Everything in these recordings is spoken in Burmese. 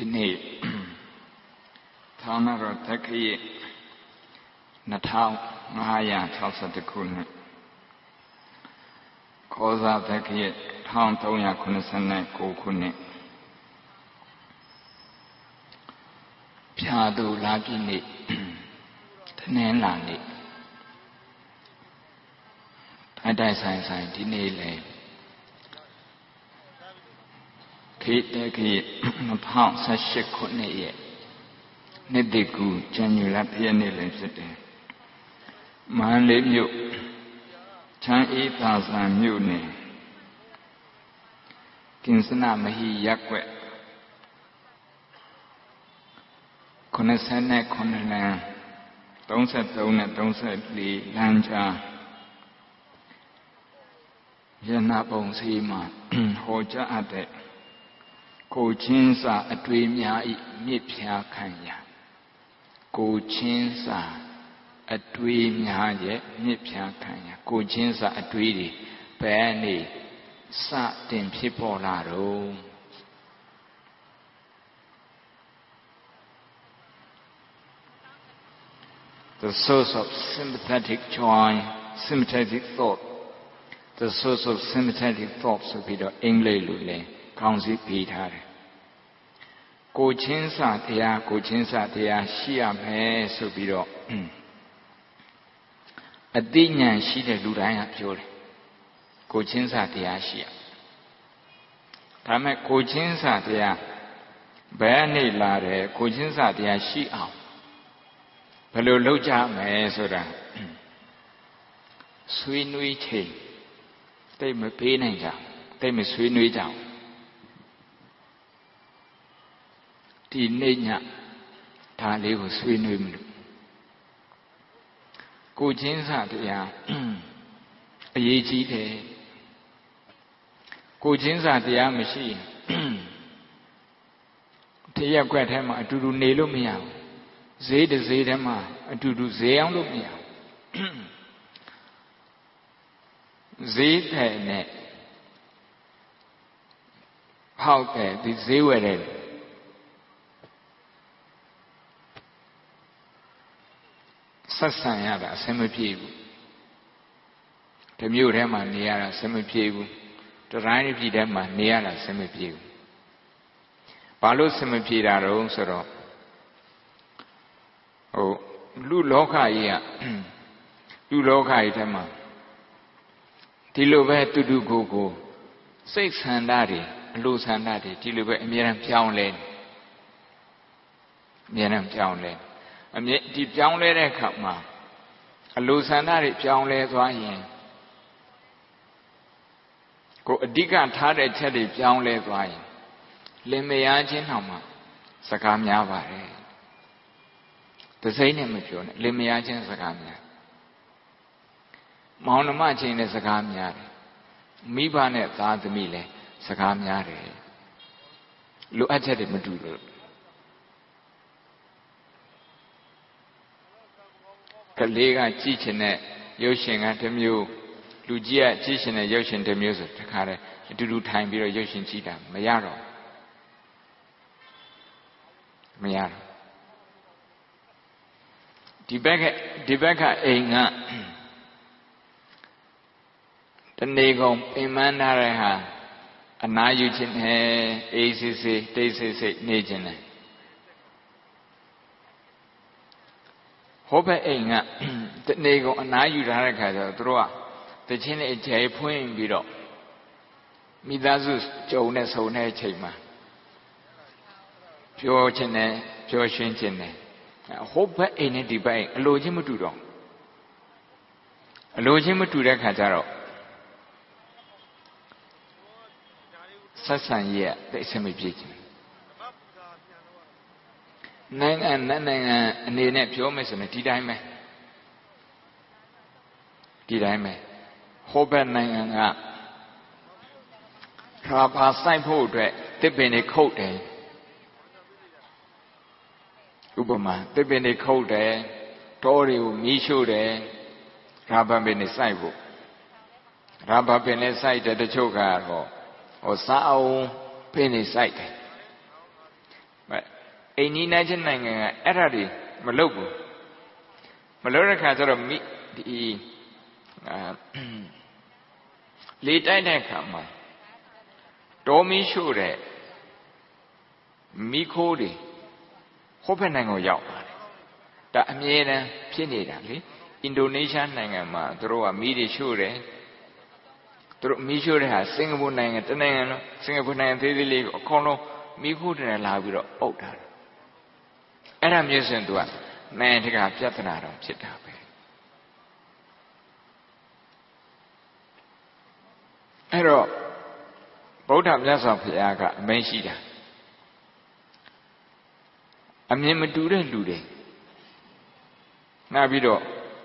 ဒီနေ့ထာဝရတက္ကရာ2560ခုနှစ်ခောဇာတက္ကရာ1389ခုနှစ်ဖြာသူလာပြည့်နေ့တနင်္လာနေ့တိုက်ဆိုင်ဒီနေ့လေခေတ္တခေ2018ခုနှစ်ရဲ့နှစ်တကူဇန်နဝါရီလနေ့လည်းဖြစ်တယ်။မန္တလေးမြို့ချမ်းအေးသာဇံမြို့နယ်ကင်စနမဟိရပ်ကွက်89လမ်း33နဲ့34လမ်းကြားရဏပုံစီမှာဟောကြားအပ်တဲ့ကိုချင်းစာအတွေ့များဤမြစ်ဖြာခံရာကိုချင်းစာအတွေ့များရဲ့မြစ်ဖြာခံရာကိုချင်းစာအတွေ့တွေဘယ်နေစတင်ဖြစ်ပေါ်လာတော့ The source of sympathetic joy, sympathetic thought, the source of sympathetic thought ဆိုပြီးတော့အင်္ဂလိပ်လိုလည်းခေါင်းစည်းပေးထားတယ်ကိုချင်းစာတရားရှိရမယ်ဆိုပြီးတော့အသိဉာဏ်ရှိတဲ့လူတိုင်းကပြောတယ်ကိုချင်းစာတရားရှိရဒါမဲ့ကိုချင်းစာတရားဘယ်နေလာတယ်ကိုချင်းစာတရားရှိအောင်ဘယ်လိုလုပ်ကြမယ်ဆိုတာဆွေးနွေးချိန်တိတ်မပေးနိုင်ကြတိတ်မဆွေးနွေးကြဒီနေ့ညဒါလေးကိုဆွေးနွေးမလို့ကိုချင်းစာတရားအရေးကြီးတယ်ကိုချင်းစာတရားမရှိတရက်ွက်ထဲမှာအတူတူနေလို့မရဘူးဈေးတစ်ဈေးထဲမှာအတူတူဈေးအောင်လို့မရဘူးဈေးတဲ့နဲ့ဟောက်တဲ့ဒီဈေးဝယ်တဲ့ဆက်ဆံရတာအဆင်မပြေဘူးတမျိုးထဲမှာနေရတာအဆင်မပြေဘူးတတိုင်းတစ်ပြည်ထဲမှာနေရတာအဆင်မပြေဘူးဘာလို့အဆင်မပြေတာတော့ဆိုတော့လူလောကကြီးကလူလောကကြီးထဲမှာဒီလိုပဲတူတူကိုစိတ်ဆန္ဒတွေအလိုဆန္ဒတွေဒီလိုပဲအမြဲတမ်းပြောင်းလဲဒီပြောင်းလဲတဲ့အခါမှာအလိုဆန္ဒတွေပြောင်းလဲသွားရင်ကိုအဓိကထားတဲ့ချက်တွေပြောင်းလဲသွားရင်လင်မယားချင်းတောင်မှစကားများပါတယ်တစိမ့်နဲ့မပြောနဲ့လင်မယားချင်းစကားများမောင်နှမချင်းနဲ့စကားများတယ်မိဘနဲ့သားသမီးလည်းစကားများတယ်လိုအပ်ချက်တွေမတူလို့ကလေးကကြည့်ချင်တဲ့ရုပ်ရှင်ကတစ်မျိုးလူကြီးကကြည့်ချင်တဲ့ရုပ်ရှင်တစ်မျိုးဆိုတခါတည်းအတူတူထိုင်ပြီးတော့ရုပ်ရှင်ကြည့်တာမရတော့ဒီဘက်ကအိမ်ကတနေကုန်ပင်ပန်းထားတဲ့ဟာအနာယူခြင်းနဲ့အေးစစ်စစ်တိတ်စစ်စစ်နေခြင်းနဲ့ဟောဘက်အိမ်ကတနေကုန်အနာယူထားတဲ့ခါကျတော့သူတို့ကတခြင်းနဲ့အကျယ်ဖွင့်ပြီးတော့မိသားစုကြုံနဲ့ဆုံတဲ့အချိန်မှာပြောခြင်းနဲ့ပြောရှင်းခြင်းနဲ့ဟောဘက်အိမ်နဲ့ဒီဘက်အိမ်အလိုချင်းမတူတော့အလိုချင်းမတူတဲ့ခါကျတော့ဆက်ဆံရေးတိတ်ဆင်မပြေခြင်းနိုင်ငံအနေနဲ့ပြောမယ်ဆိုရင်ဒီတိုင်းပဲဟိုဘက်နိုင်ငံကရာဘာစိုက်ဖို့အတွက်တစ်ပင်တွေခုတ်တယ်ဥပမာတစ်ပင်တွေခုတ်တယ်တောတွေကိုမီးရှို့တယ်ရာဘာပင်တွေစိုက်ဖို့ရာဘာပင်လည်းစိုက်တယ်တချို့ကတော့စားအောင်ပင်တွေစိုက်တယ်အိမ်နီးနားချင်းနိုင်ငံကအဲ့ဒါတွေမလုပ်ဘူးမလုပ်တဲ့ခါကျတော့ဒီလေတိုက်တဲ့ခါမှာတော်မီးရှို့တဲ့မိခိုးတွေဟိုဘက်နိုင်ငံကိုရောက်ပါတယ်ဒါအမြဲတမ်းဖြစ်နေတာလေအင်ဒိုနီးရှားနိုင်ငံမှာသူတို့ကမီးတွေရှို့တယ်သူတို့မီးရှို့တဲ့ဟာစင်ကာပူနိုင်ငံတနိုင်ငံလုံးစင်ကာပူနိုင်ငံသေးသေးလေးကိုအကုန်လုံးမီးခိုးတွေလာပြီးတော့အုပ်ထားတယ်အဲ့ဒါမျိုးဆိုရင်သူကနိုင်ငံတကာပြဿနာတော့ဖြစ်တာပဲအဲ့တော့ဗုဒ္ဓမြတ်စွာဘုရားကအမိန့်ရှိတာအမြင်မတူတဲ့လူတွေနောက်ပြီးတော့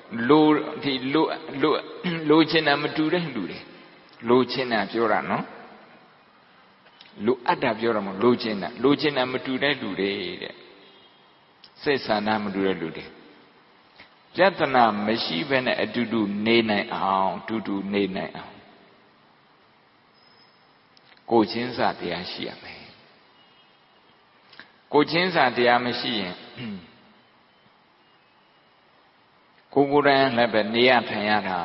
လိုချင်တာမတူတဲ့လူတွေလိုချင်တာပြောတာနော်လိုအပ်တာပြောတာမဟုတ်လိုချင်တာမတူတဲ့လူတွေတဲ့စိတ်ဆန္ဒမတူတဲ့လူတွေပြဿနာမရှိဘဲနဲ့အတူတူနေနိုင်အောင်တူတူနေနိုင်အောင်ကိုချင်းစာတရားရှိရမယ်ကိုချင်းစာတရားမရှိရင်ကိုယ်တိုင်လည်းပဲနေရထိုင်ရတာ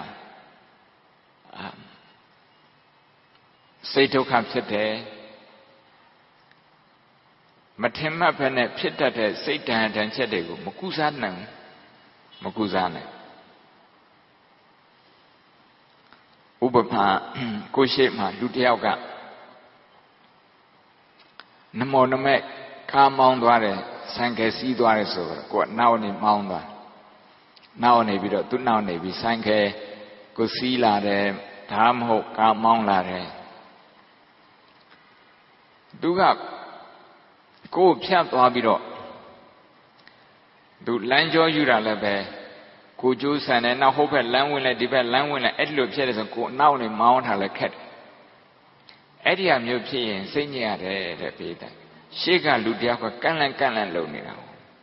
စိတ်ဒုက္ခဖြစ်တယ်မထင်မှတ်ဘဲနဲ့ဖြစ်တတ်တဲ့စိတ်တန်ချက်တွေကိုမကုစားနိုင်ဥပမာကိုရှိမှလူတစ်ယောက်ကနမောနမဲ့ကားမောင်းသွားတယ်ဆန်ကယ်စီးသွားတယ်ဆိုတော့ကိုကနောက်နေမောင်းသွားနောက်နေပြီးတော့သူ့နောက်နေပြီးဆန်ကယ်ကိုစီးလာတယ်ဒါမှမဟုတ်ကားမောင်းလာတယ်သူကကိုယ်ဖြတ်သွားပြီးတော့သူလမ်းကြောယူတာလည်းပဲကိုကျိုးဆန်တယ်နောက်ဟုတ်ဘက်လမ်းဝင်လိုက်ဒီဘက်လမ်းဝင်လိုက်အဲ့လိုဖြစ်တယ်ဆိုကိုနောက်နေမောင်းထားလည်းခက်တယ်အဲ့ဒီအမျိုးဖြစ်ရင်စိတ်ညစ်ရတယ်တဲ့ပြေးတယ်ရှေ့ကလူတယောက်ကကန့်လန့်လုံနေတာ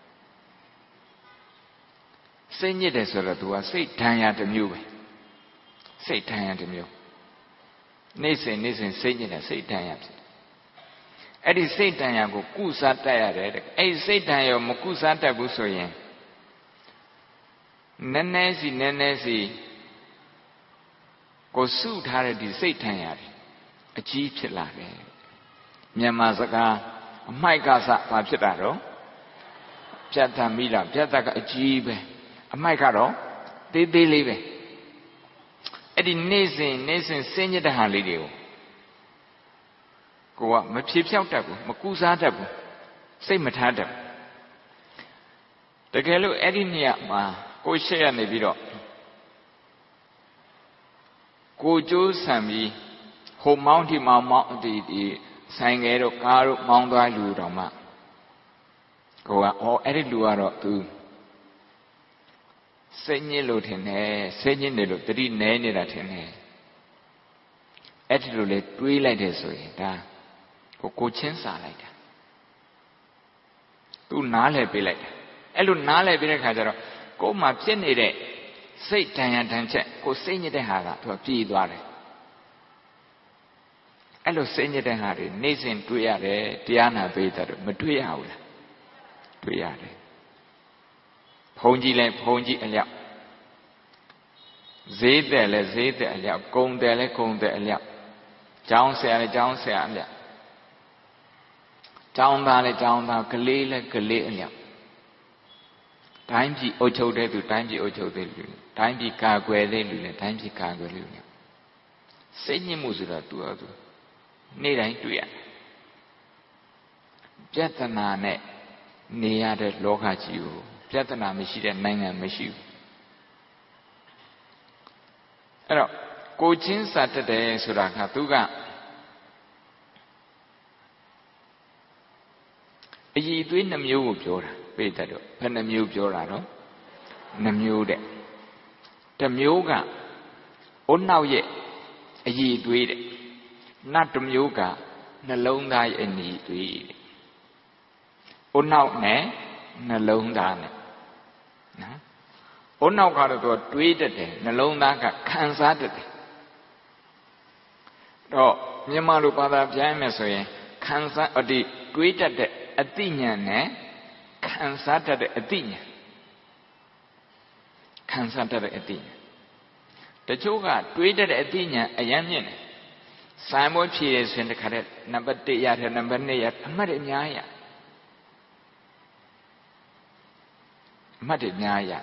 စိတ်ညစ်တယ်ဆိုတော့ तू ကစိတ်ဒဏ်ရာတစ်မျိုးပဲစိတ်ဒဏ်ရာတစ်မျိုးနေ့စဉ်စိတ်ညစ်တယ်စိတ်ဒဏ်ရာဖြစ်အဲ့ဒီစိတ်ဒဏ်ရာကိုကုစားတတ်ရတယ်တဲ့အဲ့ဒီစိတ်ဒဏ်ရာမကုစားတတ်ဘူးဆိုရင်နည်းနည်းစီကိုစုထားတဲ့ဒီစိတ်ဒဏ်ရာတွေအကြီးဖြစ်လာတယ်မြန်မာစကားအမိုက်ကစဘာဖြစ်တာတော့ပြတ်တာမိတာပြတ်တာကအကြီးပဲအမိုက်ကတော့သေးသေးလေးပဲအဲ့ဒီနေ့စဉ်စဉ်းညစ်တဲ့ဟာလေးတွေကိုကိုကမဖြေဖြောက်တတ်ဘူးမကူစားတတ်ဘူးစိတ်မထားတတ်ဘူးတကယ်လို့အဲ့ဒီနေရာမှာကိုရှေ့ရနေပြီးတော့ကိုကျိုးဆံပြီးဟိုမောင်းဒီမောင်းဒီဆိုင်ငယ်တို့ကားတို့မောင်းသွားလူတော်မှကိုကအဲ့ဒီလူကတော့သူစိတ်ညစ်လို့ထင်တယ်စိတ်ညစ်နေလို့တတိနဲနေတာထင်တယ်အဲ့ဒီလိုလေတွေးလိုက်တယ်ဆိုရင်ဒါကိုချင်းစာလိုက်တာသူနားလဲပေးလိုက်တာအဲ့လိုနားလဲပေးတဲ့ခါကျတော့ကိုယ်မှာဖြစ်နေတဲ့စိတ်တန်ရန်တန်ချက်ကိုစိတ်ညစ်တဲ့ဟာကသူကပြေးသွားတယ်အဲ့လိုစိတ်ညစ်တဲ့ဟာတွေနေ့စဉ်တွေ့ရတယ်တရားနာပေးတာတော့မတွေ့ရဘူးလားတွေ့ရတယ်ဘုံကြီးလဲဘုံကြီးအလျောက်ဈေးတယ်လဲဈေးတယ်အလျောက်ဂုံတယ်လဲဂုံတယ်အလျောက်ကျောင်းဆရာလဲကျောင်းဆရာအလျောက်ကျောင်းသားလဲကျောင်းသားကလေးလဲကလေးအလျောက်တိုင်းပြည်အုပ်ချုပ်တဲ့သူတိုင်းပြည်အုပ်ချုပ်တဲ့လူတိုင်းပြည်ကာကွယ်တဲ့လူလဲတိုင်းပြည်ကာကွယ်တဲ့လူစိတ်ညစ်မှုဆိုတော့သူ့အတူနေ့တိုင်းတွေ့ရတယ်ပြဿနာနဲ့နေရတဲ့လောကကြီးကိုပြဿနာမရှိတဲ့နိုင်ငံမရှိဘူးအဲ့တော့ကိုချင်းစာတတ်တယ်ဆိုတာကသူကအည်သွေးနှမျိုးကိုပြောတာပြည့်တတ်တော့ဘယ်နှမျိုးပြောတာတော့နှမျိုးတဲ့တစ်မျိုးကအိုးနောက်ရဲ့အည်သွေးတဲ့နောက်တစ်မျိုးကနှလုံးသားရဲ့အည်သွေးတဲ့အိုးနောက်နဲ့နှလုံးသားနဲ့နော်အိုးနောက်ကတော့သူတွေးတတ်တယ်နှလုံးသားကခံစားတတ်တယ်တော့မြန်မာလိုဘာသာပြန်မယ်ဆိုရင်ခံစားတွေးတတ်တဲ့အသိဉာဏ်နဲ့ခံစားတတ်တဲ့အသိဉာဏ်ခံစားတတ်တဲ့အသိဉာဏ်တချို့ကတွေးတတ်တဲ့အသိဉာဏ်အယမ်းမြင့်တယ်စိုင်းမိုးဖြည့်ရဆိုရင်တခါတည်းနံပါတ်1ရတယ်နံပါတ်2ရအမှတ်တွေအများကြီးရအမှတ်တွေအများကြီးရ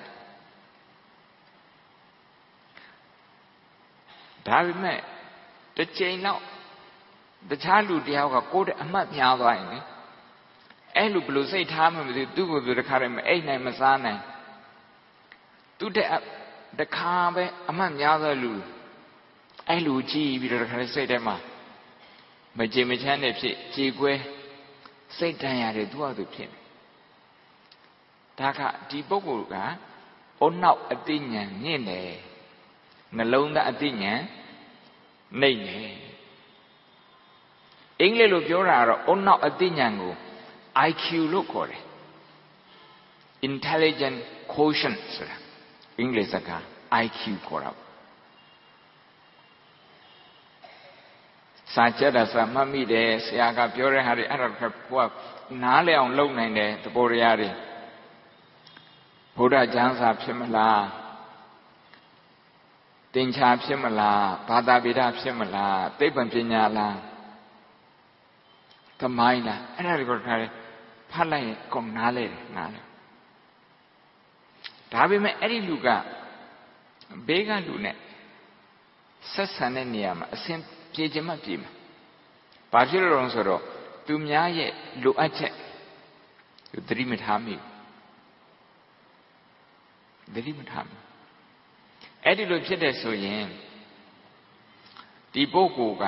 ဒါပေမဲ့တစ်ချိန်တော့တခြားလူတယောက်ကကိုယ်တဲ့အမှတ်များသွားရင်လေအဲ့လိုဘယ်လိုစိတ်ထားမှမသိသူ့ကိုယ်သူတခါတည်းမအိတ်နိုင်မစားနိုင်သူတဲ့တခါပဲအမှတ်များသောလူအဲ့လိုကြည့်ပြီးတော့တခါတည်းစိတ်ထဲမှာမကြေမချမ်းနဲ့ဖြစ်ကြေကွဲစိတ်တန်ရတယ်သူ့ဟာသူဖြစ်ဒါကဒီပုဂ္ဂိုလ်ကအုံနောက်အသိဉာဏ်မြင့်တယ်နှလုံးသားအသိဉာဏ်နှိမ့်တယ်အင်္ဂလိပ်လိုပြောတာကတော့အုံနောက်အသိဉာဏ်ကို IQ လို့ခေါ်တယ် intelligent quotient ဆိုတာအင်္ဂလိပ်စကား IQ ခေါ်တာစာချက်တာစာမှတ်မိတယ်ဆရာကပြောတဲ့ဟာတွေအဲ့ဒါကကိုကနားလည်အောင်လုပ်နိုင်တယ်သဘောတရားတွေဘုရားကျမ်းစာဖြစ်မလားတင်ချာဖြစ်မလားဘာသာဗေဒဖြစ်မလားသိပ္ပံပညာလားသမိုင်းလားအဲ့ဒါတွေကိုခါဖတ်လိုက်ရင်ကောင်းနားလဲတယ်နားလဲဒါပေမဲ့အဲ့ဒီလူကဘေးကလူနဲ့ဆက်ဆံတဲ့နေရာမှာအစဉ်ပြေချင်မှပြေမှာဘာဖြစ်လို့လဲဆိုတော့သူများရဲ့လိုအပ်ချက်သူသတိမထားမိသတိမထားမိအဲ့ဒီလိုဖြစ်တဲ့ဆိုရင်ဒီပုဂ္ဂိုလ်က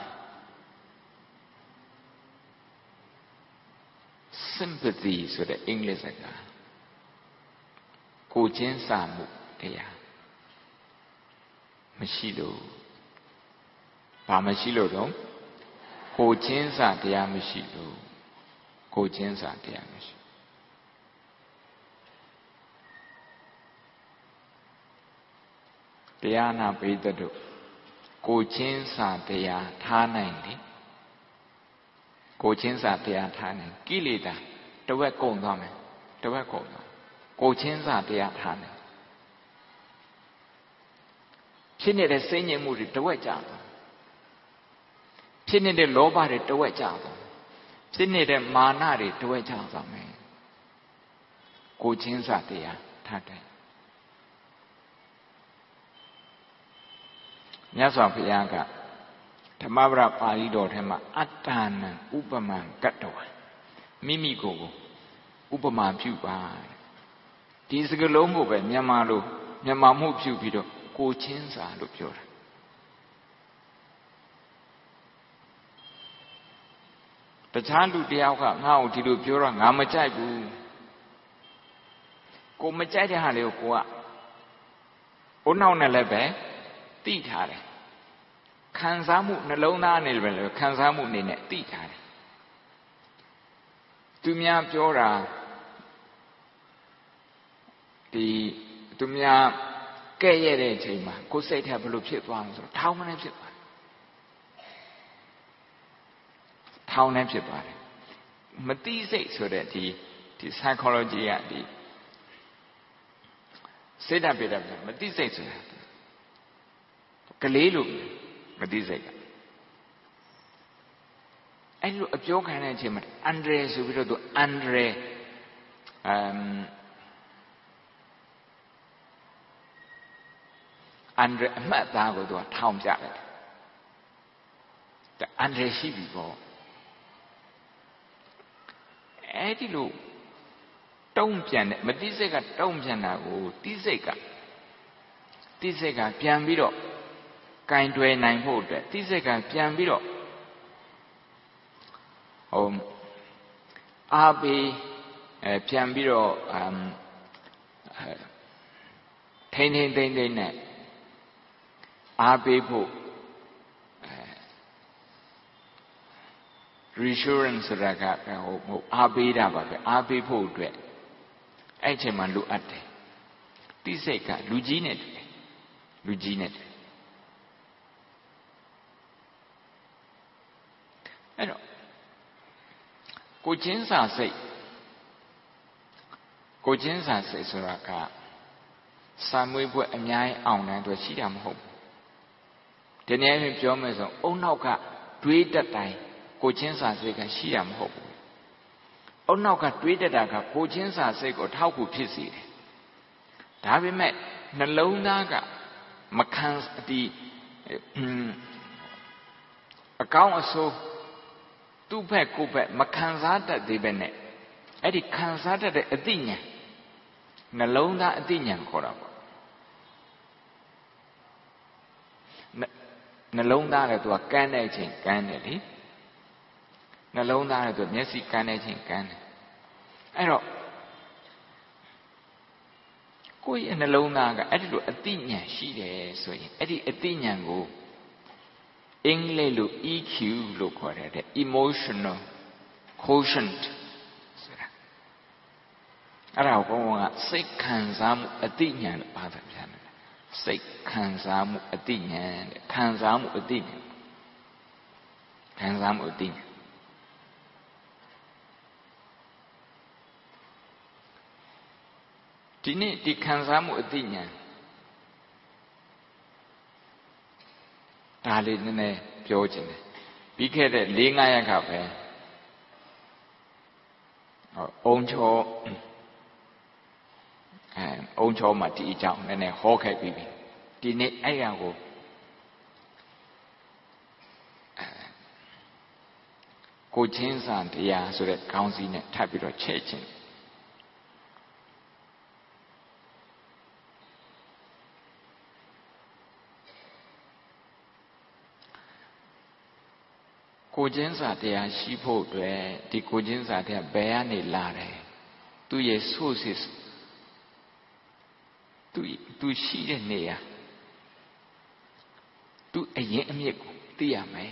sympathy ဆိုတဲ့အင်္ဂလိပ်စကားကိုချင်းစာမှုတရားမရှိလို့ဘာမရှိလို့တော့ကိုချင်းစာတရားမရှိလို့ကိုချင်းစာတရားမရှိတရားနာပိသတို့ကိုချင်းစာတရားထားနိုင်တယ်ကိုချင်းစာတရားထားနိုင်ကိလေသာတဝက်ကုန်သွားမယ်တဝက်ကုန်သွားကိုချင်းစာတရားထားနိုင်ဖြစ်နေတဲ့စိတ်ညစ်မှုတွေတဝက်ကြသွားဖြစ်နေတဲ့လောဘတွေတဝက်ကြသွားဖြစ်နေတဲ့မာနတွေတဝက်ကြသွားမယ်ကိုချင်းစာတရားထားတယ်မြတ်စွာဘုရားကဓမ္မပဒပါဠိတော်ထဲမှာအတ္တနံဥပမံကတ္တဝံမိမိကိုယ်ကိုဥပမာပြုပါဒီစကားလုံးကိုပဲမြန်မာလိုမြန်မာမှုပြုပြီးတော့ကိုချင်းစာလို့ပြောတာတခြားလူတယောက်ကငါ့ကိုဒီလိုပြောတော့ငါမကြိုက်ဘူးကိုမကြိုက်တဲ့ဟာလေးကိုကအိုးနောက်နဲ့လည်းပဲသိထားတယ်ခံစားမှုနှလုံးသားနဲ့ပဲခံစားမှုအနေနဲ့သိထားတယ်သူများပြောတာဒီသူများကဲ့ရဲ့တဲ့အချိန်မှာကိုယ်စိတ်ထဲဘယ်လိုဖြစ်သွားလဲဆိုတော့ထောင်းနေဖြစ်သွားတယ်ထောင်းနေဖြစ်သွားတယ်မသိစိတ်ဆိုတဲ့ဒီ psychology ကဒီစိတ်ဓာတ်ပြတာမသိစိတ်ဆိုတာကလေးလိုမသိစိတ်ကအဲ့လိုအပြောခံတဲ့အချိန်မှာအန်ဒရယ်ဆိုပြီးတော့သူအန်ဒရယ်အမှတ်သားကိုသူကထောင်ပြတယ်အန်ဒရယ်ရှိပြီပေါ့အဲ့ဒီလိုတုံ့ပြန်တဲ့မသိစိတ်ကတုံ့ပြန်တာကိုသိစိတ်ကပြန်ပြီးတော့ကင်တွယ်နိုင်ဖို့အတွက်သိစိတ်ကပြန်ပြီးတော့အားပေးပြန်ပြီးတော့ထိန်းနဲ့အားပေးဖို့ reassurance ဆိုတာကအားပေးတာပါပဲအားပေးဖို့အတွက်အဲ့ချိန်မှာလိုအပ်တယ်သိစိတ်ကလူကြီးနဲ့တူတယ်လူကြီးနဲ့တူအဲ့တော့ကိုချင်းစာစိတ်ကိုချင်းစာစိတ်ဆိုတာကစာမွေးပွဲအများကြီးအောင်တဲ့အတွက်ရှိတာမဟုတ်ဘူးဒီနေ့ပြောမယ်ဆိုအုံနောက်ကတွေးတတ်တိုင်းကိုချင်းစာစိတ်ကရှိတာမဟုတ်ဘူးအုံနောက်ကတွေးတတ်တာကကိုချင်းစာစိတ်ကိုထောက်ကူဖြစ်စေတယ်ဒါပေမဲ့နှလုံးသားကမခံဒီအကောင်းအဆိုးသူ့ဘက်ကိုယ်ဘက်မခံစားတတ်သေးပဲနဲ့အဲ့ဒီခံစားတတ်တဲ့အသိဉာဏ်နှလုံးသားအသိဉာဏ်ခေါ်တာပေါ့နှလုံးသားလည်းသူကကန်းတဲ့အချိန်ကန်းတယ်လေနှလုံးသားလည်းသူမျက်စိကန်းတဲ့အချိန်ကန်းတယ်အဲ့တော့ကိုယ့်ရဲ့နှလုံးသားကအဲ့ဒီလိုအသိဉာဏ်ရှိတယ်ဆိုရင်အဲ့ဒီအသိဉာဏ်ကိုအင်္ဂလိပ်လို EQ လို့ခေါ်တဲ့ emotional quotient ဆိုတာအဲ့ဒါကိုဘုန်းကစိတ်ခံစားမှုအသိဉာဏ်လို့ပြောတာပြန်တယ်စိတ်ခံစားမှုအသိဉာဏ်တဲ့ခံစားမှုအသိဉာဏ်ခံစားမှုအသိဉာဏ်ဒီနေ့ဒီခံစားမှုအသိဉာဏ်ဒါလေးနည်းနည်းပြောချင်တယ်ပြီးခဲ့တဲ့4-5 ရက်ကပဲအုံချောမှာဒီအကြောင်းနည်းနည်းဟောခဲ့ပြီးပြီဒီနေ့အဲ့ရကိုကိုချင်းစာတရားဆိုတဲ့ခေါင်းစည်းနဲ့ထပ်ပြီးတော့ချဲ့ခြင်းကိုချင်းစာတရားရှိဖို့အတွက်ဒီကိုချင်းစာတရားဘယ်ကနေလာတယ်သူရဲ့ sources သူရှိတဲ့နေရာသူအရင်အမြစ်ကိုသိရမယ်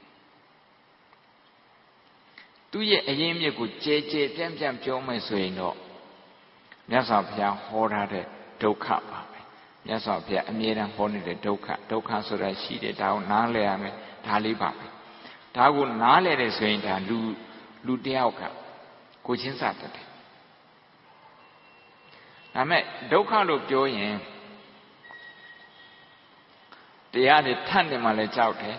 သူရဲ့အရင်အမြစ်ကိုကြဲကြဲပြန့်ပြန့်ပြောမယ်ဆိုရင်တော့မြတ်စွာဘုရားဟောထားတဲ့ဒုက္ခပါပဲမြတ်စွာဘုရားအမြဲတမ်းဟောနေတဲ့ဒုက္ခဆိုတာရှိတယ်ဒါကိုနားလည်ရမယ်ဒါလေးပါပဲဒါကိုနားလည်တယ်ဆိုရင်ဒါလူတယောက်ကကိုချင်းစာတတ်တယ်ဒါမဲ့ဒုက္ခလို့ပြောရင်တရားတွေထပ်နေမှလည်းကြောက်တယ်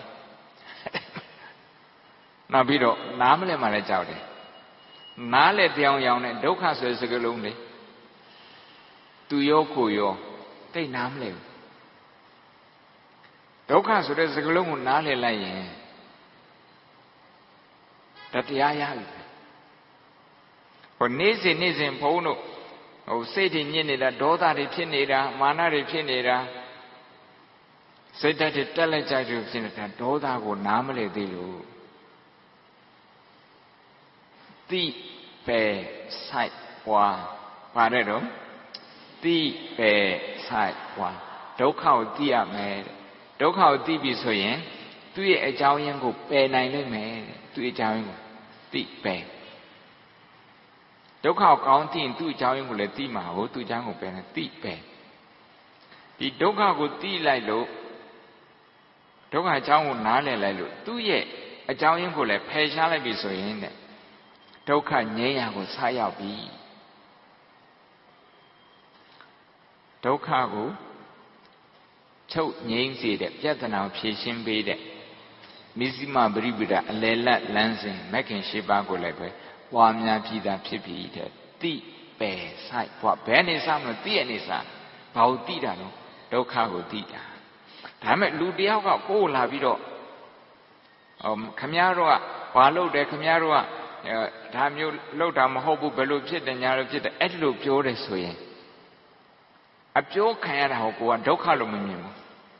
နောက်ပြီးတော့နားမလဲမှလည်းကြောက်တယ်နားလဲပြောင်းရောင်နဲ့ဒုက္ခဆိုတဲ့စကားလုံးတွေသူရောကိုရောတိတ်နားမလဲဘူးဒုက္ခဆိုတဲ့စကားလုံးကိုနားလည်လိုက်ရင်တရားရပြီဟိုနေ့စဉ်ဘုန်းတို့ဟိုစိတ်တွေညစ်နေတာဒေါသတွေဖြစ်နေတာမာနတွေဖြစ်နေတာစိတ်ဓာတ်တွေတက်လက်ကြိုက်တွေဖြစ်နေတာဒေါသကိုနားမလည်သေးလို့တိပဲဆိုင်ပွားပါတယ်တော့တိပဲဆိုင်ပွားဒုက္ခကိုသိရမယ်ဒုက္ခကိုသိပြီဆိုရင်သူ့ရဲ့အကြောင်းရင်းကိုပယ်နိုင်လိမ့်မယ်သူ့အကြောင်းရင်းကိုသိပယ်ဒုက္ခကိုကောင်းသိရင်သူ့အကြောင်းရင်းကိုလည်းသိမှာဟုတ်သူ့အကြောင်းကိုပယ်နေသိပယ်ဒီဒုက္ခကိုသိလိုက်လို့ဒုက္ခအကြောင်းကိုနားလည်လိုက်လို့သူ့ရဲ့အကြောင်းရင်းကိုလည်းဖယ်ရှားလိုက်ပြီဆိုရင်တဲ့ဒုက္ခငြိမ်းရာကိုစရောက်ပြီဒုက္ခကိုချုပ်ငြိမ်းစေတဲ့ပြဿနာကိုဖြေရှင်းပေးတဲ့မစ္စည်းမပရိပဒအလယ်လတ်လမ်းစဉ်မဂ်ခင်၈ပါးကိုလည်းပဲပွားများပြည်သာဖြစ်ပြီတဲ့တိပယ်ဆိုင်ပွားဘယ်နေစားမလို့တိရနေစားဘာကိုတိတာတော့ဒုက္ခကိုတိတာဒါမဲ့လူတယောက်ကကိုယ်လာပြီးတော့ခမည်းတော်ကဘာလုပ်တယ်ခမည်းတော်ကဒါမျိုးလုပ်တာမဟုတ်ဘူးဘယ်လိုဖြစ်တယ်ညာလိုဖြစ်တယ်အဲ့လိုပြောတယ်ဆိုရင်အပြောခံရတာကိုကဒုက္ခလို့မမြင်ဘူး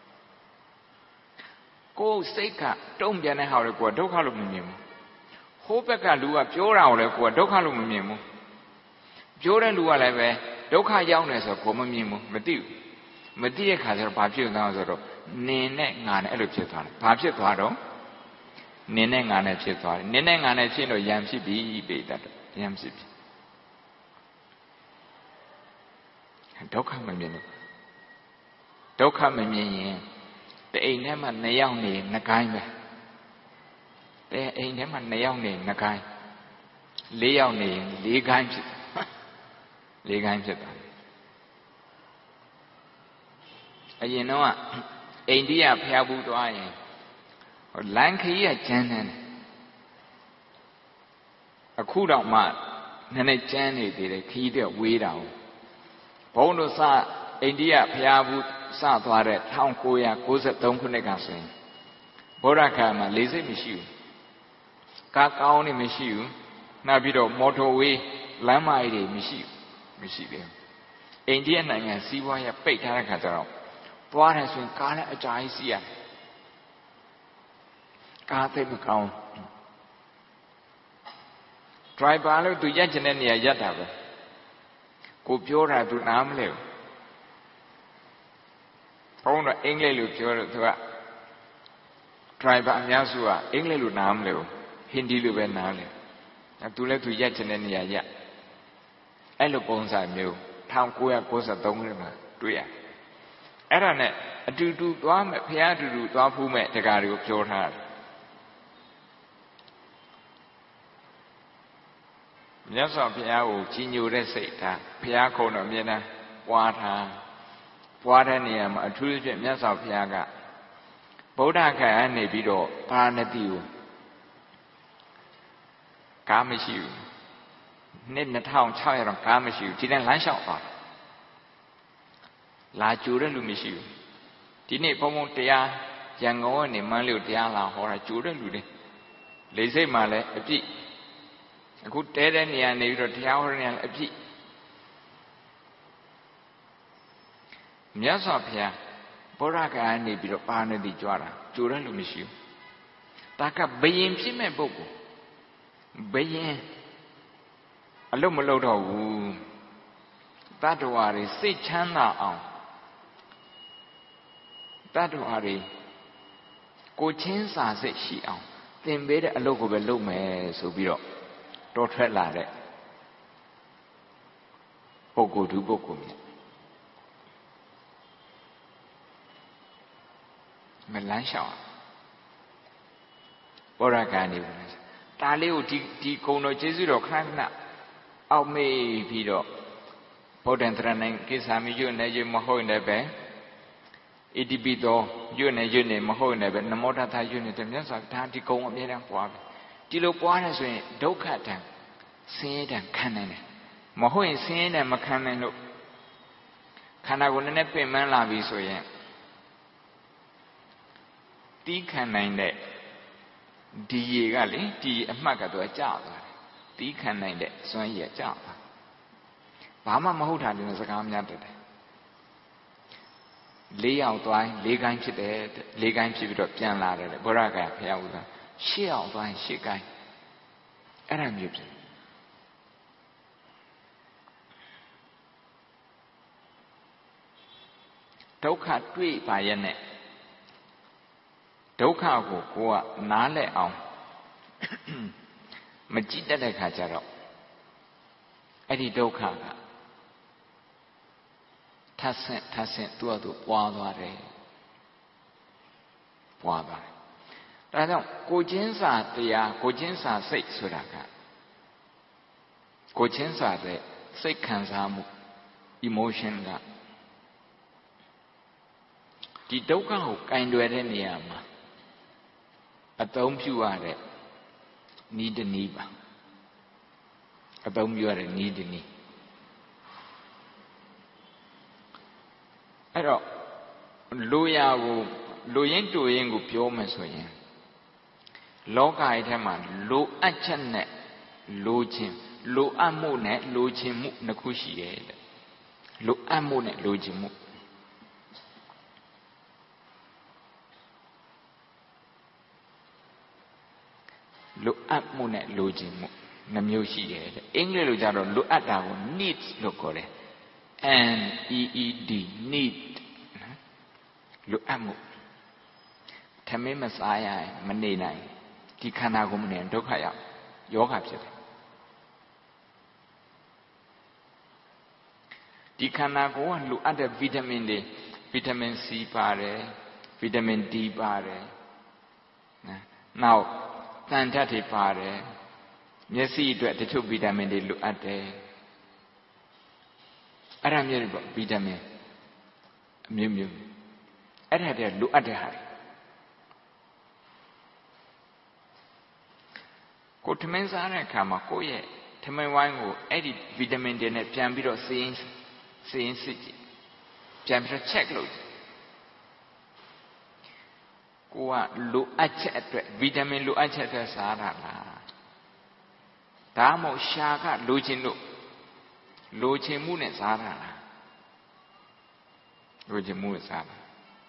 ကိုယ်စိတ်ကတုံ့ပြန်တဲ့ဟာကိုဒုက္ခလို့မမြင်ဘူးဟိုးဘက်ကလူကပြောတာကိုလည်းကိုယ်ကဒုက္ခလို့မမြင်ဘူးပြောတဲ့လူကလည်းပဲဒုက္ခရောက်နေဆိုကိုယ်မမြင်ဘူးမသိဘူးမသိတဲ့ခါကျတော့ဘာဖြစ်သွားဆိုတော့နင်နဲ့ငါနဲ့အဲ့လိုဖြစ်သွားတယ်ဘာဖြစ်သွားတော့နင်နဲ့ငါနဲ့ဖြစ်သွားတယ်နင်နဲ့ငါနဲ့ဖြစ်လို့ယံဖြစ်ပြီပေတတ်ယံဖြစ်ပြီဒုက္ခမမြင်ဘူးဒုက္ခမမြင်ရင်တအိမ်ထဲမှာ2 ယောက်နေနှကိုင်းပဲတဲ့အိမ်ထဲမှာ2 ယောက်နေနှကိုင်း4 ယောက်နေရင်4 ကိုင်းဖြစ်လေးကိုင်းဖြစ်သွားတယ်အရင်တော့အိန္ဒိယဖျားဘူးသွားရင်လမ်းခရီးကကျန်းတယ်အခုတော့မှနည်းနည်းကျန်းနေသေးတယ်ခရီးတဲ့ဝေးတာဘုန်းတို့အိန္ဒိယဖျားဘူးစသွားတဲ့1993ခုနှစ်ကဆိုရင်ဗုဒ္ဓခါမှာလေးစိတ်မရှိဘူးကားကောင်းနေမရှိဘူးနောက်ပြီးတော့မော်တော်ဝေးလမ်းမကြီးတွေမရှိသေးဘူးအိန္ဒိယနိုင်ငံစီးပွားရေးပိတ်ထားတဲ့ခါကျတော့သွားတယ်ဆိုရင်ကားနဲ့အကြာကြီးစီးရတယ်ကားသိမကောင်း driver လို့သူရက်ချင်တဲ့နေရာရက်တာပဲကိုပြောတာသူနားမလဲဘူးဘုန်းတော်အင်္ဂလိပ်လိုပြောတော့သူက driver အများစုကအင်္ဂလိပ်လိုနားမလဲဘူးဟင်ဒီလိုပဲနားလဲသူလည်းသူရက်ချင်တဲ့နေရာရက်အဲ့လိုပုံစံမျိုး1993ခုနှစ်မှာတွေ့ရတယ်အဲ့ဒါနဲ့အတူတူသွားမယ်ဖះအတူတူသွားဖူးမဲ့တကားတွေကိုပြောထားတယ်မြတ်စွာဘုရားကိုကြီးညိုတဲ့စိတ်ထားဘုရားခုံတော်အမြဲတမ်းပွားတဲ့နေရာမှာအထူးသဖြင့်မြတ်စွာဘုရားကဗုဒ္ဓခါကနေပြီးတော့ပါဏတိကိုကားမရှိဘူးနှစ်2600တော့ကားမရှိဘူးဒီနေ့လမ်းလျှောက်သွားလာကြိုတဲ့လူမရှိဘူးဒီနေ့ဘုံဘုံတရားရန်ကုန်ကနေမန္တလေးကိုတရားလာဟောတာကြိုတဲ့လူတွေလေးစိတ်မှလည်းအပြည့်အခုတဲတဲ့နေရာနေပြီးတော့တရားဟောတဲ့နေရာလည်းအပြည့်မြတ်စွာဘုရားဗုဒ္ဓဂယာနေပြီးတော့ပါဏတိကြွတာကြိုတဲ့လူမရှိဘူးဒါကဘယင်ဖြစ်မဲ့ပုဂ္ဂိုလ်ဘယင်အလုံးမလုံးတော့ဘူးတတ္တဝါတွေစိတ်ချမ်းသာအောင်တတ္တဝါတွေကိုချင်းစာစိတ်ရှိအောင်သင်ပေးတဲ့အလုပ်ကိုပဲလုပ်မယ်ဆိုပြီးတော့တော်ထွက်လာတဲ့ပုဂ္ဂိုလ်သူပုဂ္ဂိုလ်မြတ်မလန်းလျှောက်ဘောရကနေဘူးဒါလေးကိုဒီကုံတော်ကျေးဇူးတော်ခဏခဏအောက်မေ့ပြီးတော့ဗုဒ္ဓံတရဏံကိစ္ဆာမိယွနေရမဟုတ်လည်းပဲဣတိပိသောယွနေမဟုတ်လည်းပဲနမောတထယွနေတဲ့မြတ်စွာဘုရားဒီကုံအမြဲတမ်းပွားပြီဒီလိုပွားတယ်ဆိုရင်ဒုက္ခတံဆင်းရဲတံခံနိုင်တယ်မဟုတ်ရင်ဆင်းရဲတံမခံနိုင်လို့ခန္ဓာကိုယ်နဲ့ပင်ပန်းလာပြီဆိုရင်တီးခံနိုင်တဲ့ဒီရေကလေဒီအမှတ်ကတော့ကျသွားတယ်တီးခံနိုင်တဲ့စွမ်းရည်ကျသွားဘာမှမဟုတ်တာလည်းစကားများတတ်တယ်၄ယောက်သွား၄ကိုင်းဖြစ်တယ်၄ကိုင်းဖြစ်ပြီးတော့ပြန်လာတယ်ဗုဒ္ဓဂယာဘုရားဥဒ္ဒါ၈ယောက်သွား၈ကိုင်းအဲ့ဒါမျိုးဖြစ်ဒုက္ခတွေ့ပါရဲ့နဲ့ဒုက္ခကိုကိုကနားလည်အောင်မကြည့်တတ်တဲ့ခါကျတော့အဲ့ဒီဒုက္ခကထဆင့်သူ့အတူပွားသွားတယ်ဒါကြောင့်ကိုချင်းစာတရားကိုချင်းစာစိတ်ဆိုတာကကိုချင်းစာတဲ့စိတ်ခံစားမှု emotion ကဒီဒုက္ခကိုကင်တွယ်တဲ့နေရာမှာအသုံးပြုရတဲ့နည်းတစ်နည်းပါအသုံးပြုရတဲ့နည်းတစ်နည်းအဲ့တော့လိုရာကိုလိုရင်းတူရင်းကိုပြောမယ်ဆိုရင်လောကကြီးထဲမှာလိုအပ်ချက်နဲ့လိုခြင်းလိုအပ်မှုနဲ့လိုချင်မှုနှစ်ခုရှိရဲ့တဲ့လိုအပ်မှုနဲ့လိုချင်မှုလိုအပ်မှုနဲ့လိုချင်မှုနှမျိုးရှိတယ်တဲ့အင်္ဂလိပ်လိုကြတော့လိုအပ်တာကို needs လို့ခေါ်တယ် NEED need လိုအပ်မှုထမင်းမစားရရင်မနေနိုင်ဒီခန္ဓာကိုယ်မနေဒုက္ခရောက်ယောဂဖြစ်တယ်ဒီခန္ဓာကိုယ်ကလိုအပ်တဲ့ဗီတာမင်တွေဗီတာမင် C ပါတယ်ဗီတာမင် D ပါတယ်နောက်သံဓာတ်တွေပါတယ်မျက်စိအတွက်တချို့ဗီတာမင်တွေလိုအပ်တယ်အဲ့ဒါမျိုးတွေဗီတာမင်အမျိုးမျိုးအဲ့ဒါတွေလိုအပ်တဲ့ဟာကိုထမင်းစားတဲ့အခါမှာကိုယ့်ရဲ့ထမင်းဝိုင်းကိုအဲ့ဒီဗီတာမင်တွေနဲ့ပြန်ပြီးတော့စီးရင်စစ်ကြည့်ပြန်ပြီးတော့ check လုပ်ကြည့်ကိုကလိုအပ်ချက်အတွက်ဗီတာမင်လိုအပ်ချက်အတွက်စားတာလားဒါမှမဟုတ်ရှာကလိုချင်လို့လိုချင်မှုနဲ့စားတာလားလိုချင်မှုနဲ့စားတာ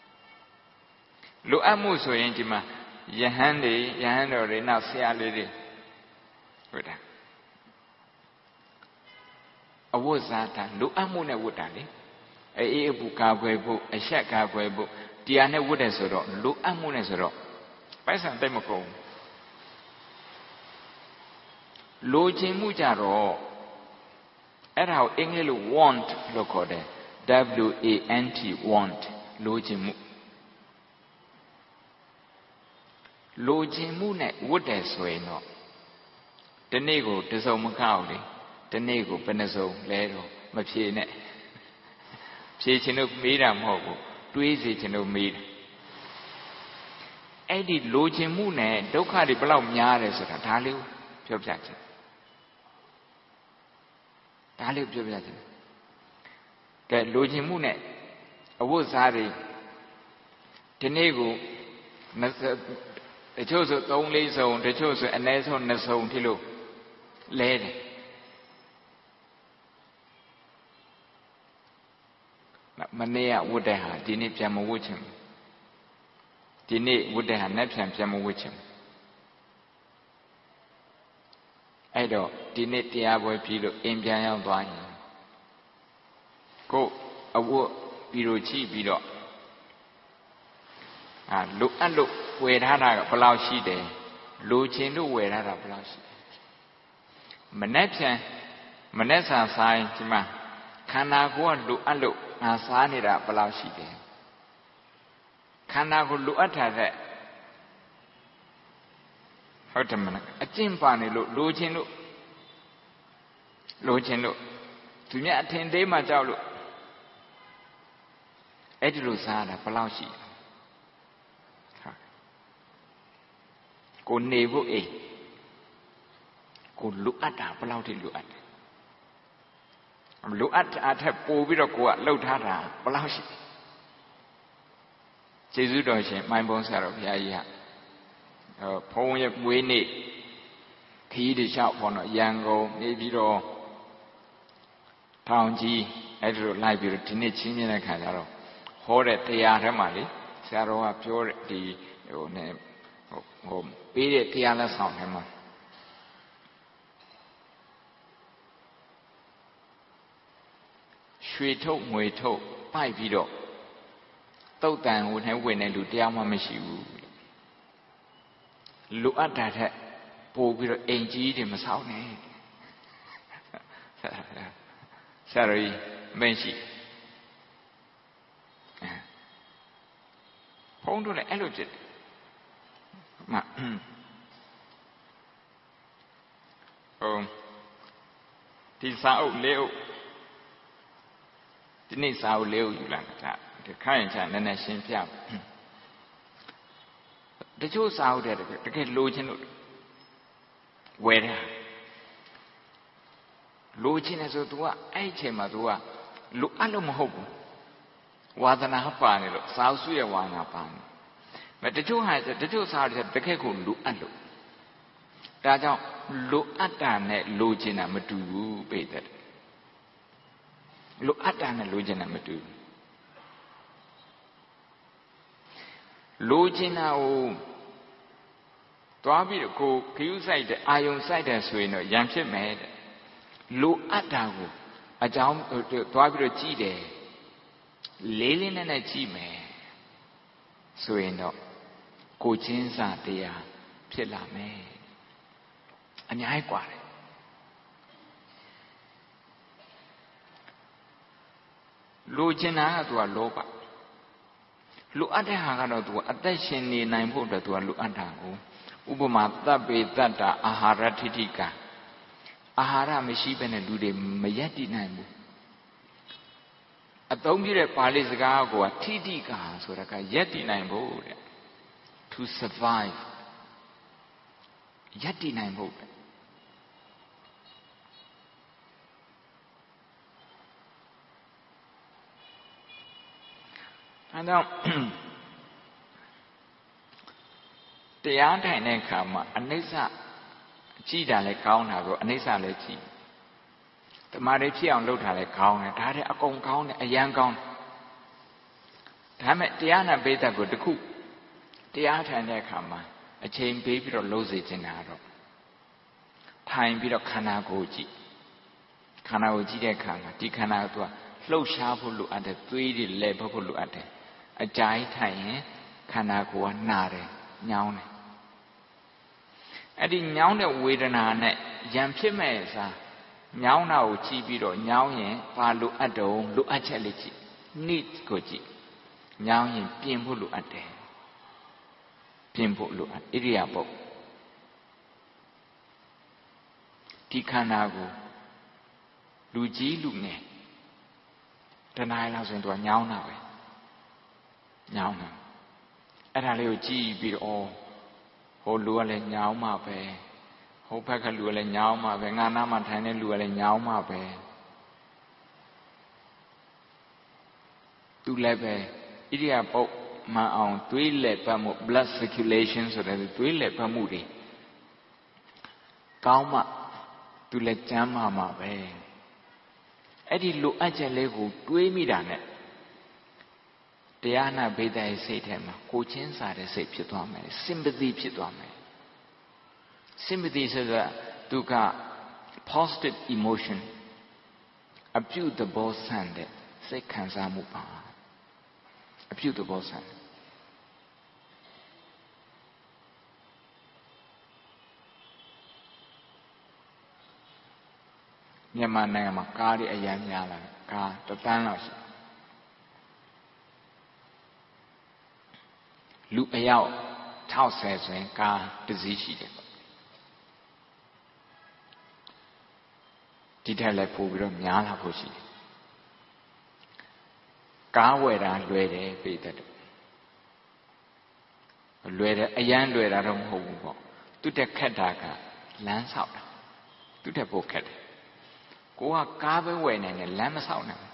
လိုအပ်မှုဆိုရင်ဒီမှာယဟန်တော်တွေနောက်ဆရာလေးတွေဟုတ်တာအဝတ်စားတာလိုအပ်မှုနဲ့ဝတ်တာလေအေးအပူကာကွယ်ဖို့အရှက်ကာကွယ်ဖို့တရားနဲ့ဝတ်တယ်ဆိုတော့လိုအပ်မှုနဲ့ဆိုတော့ပိုက်ဆံတိတ်မကုန်လိုချင်မှုကြတော့အဲ့ဒါကိုအင်္ဂလိပ်လို want လို့ခေါ်တယ် WANT want လိုချင်မှုလိုချင်မှုနဲ့ဝတ်တယ်ဆိုရင်တော့ဒီနေ့ကိုတစ်စုံမကောက်လေဒီနေ့ကိုဘယ်နှစုံလဲတော့မဖြေနဲ့ဖြေချင်လို့မေးတာမဟုတ်ဘူးတွေးစီချင်လို့မေးတယ်အဲ့ဒီလိုချင်မှုနဲ့ဒုက္ခတွေဘယ်လောက်များတယ်ဆိုတာဒါလေးကိုပြောပြချင်ဒါလေးကိုပြောပြချင်ကဲလိုချင်မှုနဲ့အဝတ်စားတွေဒီနေ့ကိုတချို့ဆို3-4စုံတချို့ဆိုအနည်းဆုံး2စုံထိလို့လဲတယ်မနေ့ကဝတ်တဲ့ဟာဒီနေ့ပြန်မဝတ်ချင်ဘူးဒီနေ့ဝတ်တဲ့ဟာနဲ့ပြန်မဝတ်ချင်ဘူးအဲ့တော့ဒီနေ့တရားပွဲပြီးလို့အိမ်ပြန်ရောက်သွားရင်ကိုယ်အဝတ်ပြီးတော့ချိပြီးတော့လိုအပ်လို့ဝယ်ထားတာကဘယ်လောက်ရှိတယ်လိုချင်လို့ဝယ်ထားတာဘယ်လောက်ရှိတယ်မနေ့စာစားရင်ဒီမှာခန္ဓာကိုယ်ကလိုအပ်လို့ငါစားနေတာဘယ်လောက်ရှိတယ်ခန္ဓာကိုယ်လိုအပ်တာတဲ့ဟုတ်တယ်မလားအကျင့်ပါနေလို့လိုချင်လို့သူများအထင်သေးမှကြောက်လို့အဲ့ဒီလိုစားတာဘယ်လောက်ရှိတယ်ကိုနေဖို့အိမ်ကိုလိုအပ်တာဘယ်လောက်ထိလိုအပ်တယ်လိုအပ်တာထက်ပိုပြီးတော့ကိုကလှုပ်ထားတာဘယ်လောက်ရှိတယ်ကျေးဇူးတော်ရှင်မိုင်းဘုံဆရာတော်ဘုရားကြီးဟာဘုန်းရဲ့မွေးနေ့ခီးတလျှောက်ပေါ့နော်ရန်ကုန်နေပြီးတော့ထောင်ကြီးအဲ့ဒီလိုလိုက်ပြီးတော့ဒီနေ့ချင်းမြင်တဲ့ခါကျတော့ဟောတဲ့တရားထဲမှာလေဆရာတော်ကပြောတဲ့ဒီပေးတဲ့တရားလက်ဆောင်ထဲမှာရွှေထုတ်ငွေထုတ်ပိုက်ပြီးတော့တုတ်တန်ဟိုနဲ့ဝင်တဲ့လူတရားမှမရှိဘူးလိုအပ်တာထက်ပို့ပြီးတော့အိမ်ကြီးတွေမဆောက်နဲ့ဆရာကြီးမရှိဘုန်းတို့လည်းအဲ့လိုဖြစ်တယ်ဒီစာအုပ်၄အုပ်ဒီနေ့စာအုပ်၄အုပ်ယူလာတာဒီခိုင်းချာနည်းနည်းရှင်းပြတချို့စာအုပ်တွေတကယ်လိုချင်လို့ဝယ်တာလိုချင်တယ်ဆို तू ကအဲ့အချိန်မှာ तू ကလိုအပ်လို့မဟုတ်ဘူးဝါသနာပါနေလို့စာအုပ်စုရဲ့ဝါသနာပါနေတချို့စာအုပ်တွေတကယ်ကိုလိုအပ်လို့ဒါကြောင့်လိုအပ်တာနဲ့လိုချင်တာမတူဘူးပိတ်တယ်လိုအပ်တာနဲ့လိုချင်တာမတူဘူးလိုချင်တာကိုသွားပြီးတော့ကိုခရုစိုက်တဲ့အာယုံစိုက်တယ်ဆိုရင်တော့ရံဖြစ်မယ်တဲ့လိုအပ်တာကိုအကြောင်းသွားပြီးတော့ကြည့်တယ်လေးလေးနက်နက်ကြည့်မယ်ဆိုရင်တော့ကိုချင်းစာတရားဖြစ်လာမယ်အများကြီးกว่าတယ်လိုချင်တာက तू ကလောဘလိုအပ်တဲ့ဟာကတော့ तू အသက်ရှင်နေနိုင်ဖို့အတွက် तू ကလိုအပ်တာကိုဥပမာတပ်ပေတ္တာအာဟာရထိဋ္ဌိကအာဟာရမရှိဘဲနဲ့လူတွေမရက်တည်နိုင်ဘူးအသုံးပြုတဲ့ပါဠိစကားကိုထိတိကာဆိုတာကယက်တည်နိုင်ဖို့တဲ့ to survive ယက်တည်နိုင်ဖို့အဲတော့တရားထိုင်တဲ့အခါမှာအနိစ္စကြည့်တာလည်းကောင်းတာကိုအနိစ္စလည်းကြည့်တမာရီဖြစ်အောင်လုပ်တာလည်းကောင်းတယ်ဒါတဲ့အကုန်ကောင်းတယ်အယံကောင်းတယ်ဒါမဲ့တရားနာပိဋကကိုတခုတရားထိုင်တဲ့အခါမှာအချိန်ပေးပြီးတော့လှုပ်စေချင်တာတော့ထိုင်ပြီးတော့ခန္ဓာကိုယ်ကြည့်ခန္ဓာကိုယ်ကြည့်တဲ့အခါမှာဒီခန္ဓာကသူကလှုပ်ရှားဖို့လိုအပ်တယ်သွေးတွေလဲဖို့လိုအပ်တယ်အကြိုက်ထိုင်ရင်ခန္ဓာကိုယ်ကနာတယ်ညောင်းတယ်အဲ့ဒီညောင်းတဲ့ဝေဒနာနဲ့ယံဖြစ်မဲ့စားညောင်းတာကိုကြည့်ပြီးတော့ညောင်းရင်ဘာလိုအပ်တုံးလိုအပ်ချက်လေးကြည့် need ကိုကြည့်ညောင်းရင်ပြင်ဖို့လိုအပ်တယ်ပြင်ဖို့လိုအပ်ဣရိယာပုတ်ဒီခန္ဓာကိုလူကြီးလူငယ်တဏှာလောက်ဆိုရင်သူကညောင်းတာပဲညောင်းတာအဲ့ဒါလေးကိုကြည့်ပြီးတော့ဟိုလူကလည်းညောင်းမှပဲဟိုဘက်ကလူကလည်းညောင်းမှပဲငါနာမှာထိုင်တဲ့လူကလည်းညောင်းမှပဲသူလည်းပဲဣရိယာပုတ်မှန်အောင်သွေးလက်ပတ်မှု blood circulation ဆိုတဲ့သွေးလက်ပတ်မှုတွေကောင်းမှသူလည်းကျမ်းမှာပဲအဲ့ဒီလိုအပ်ချက်လေးကိုတွေးမိတာနဲ့တရားနာပိဋကရဲ့စိတ်ထဲမှာကိုချင်းစာတဲ့စိတ်ဖြစ်သွားမယ် sympathy ဖြစ်သွားမယ် sympathy ဆိုတာသူက positive emotion အပြုသဘောဆန်တဲ့စိတ်ခံစားမှုပါအပြုသဘောဆန်မြန်မာနိုင်ငံမှာကားတွေအများများလာတယ်ကားတစ်တန်းလောက်ရှိလူအယောက်60ဆိုရင်ကားတစ်စီးရှိတယ်ဒီထက်လည်းပိုပြီးတော့များလာဖို့ရှိတယ်ကားဝယ်တာလွယ်တယ်ပြည့်တယ်လွယ်တယ်အရန်လွယ်တာတော့မဟုတ်ဘူးပေါ့သူတက်ခက်တာကလမ်းဆောက်တာသူတက်ပိုခက်တယ်ကိုကကားပဲဝယ်နိုင်တယ်လမ်းမဆောက်နိုင်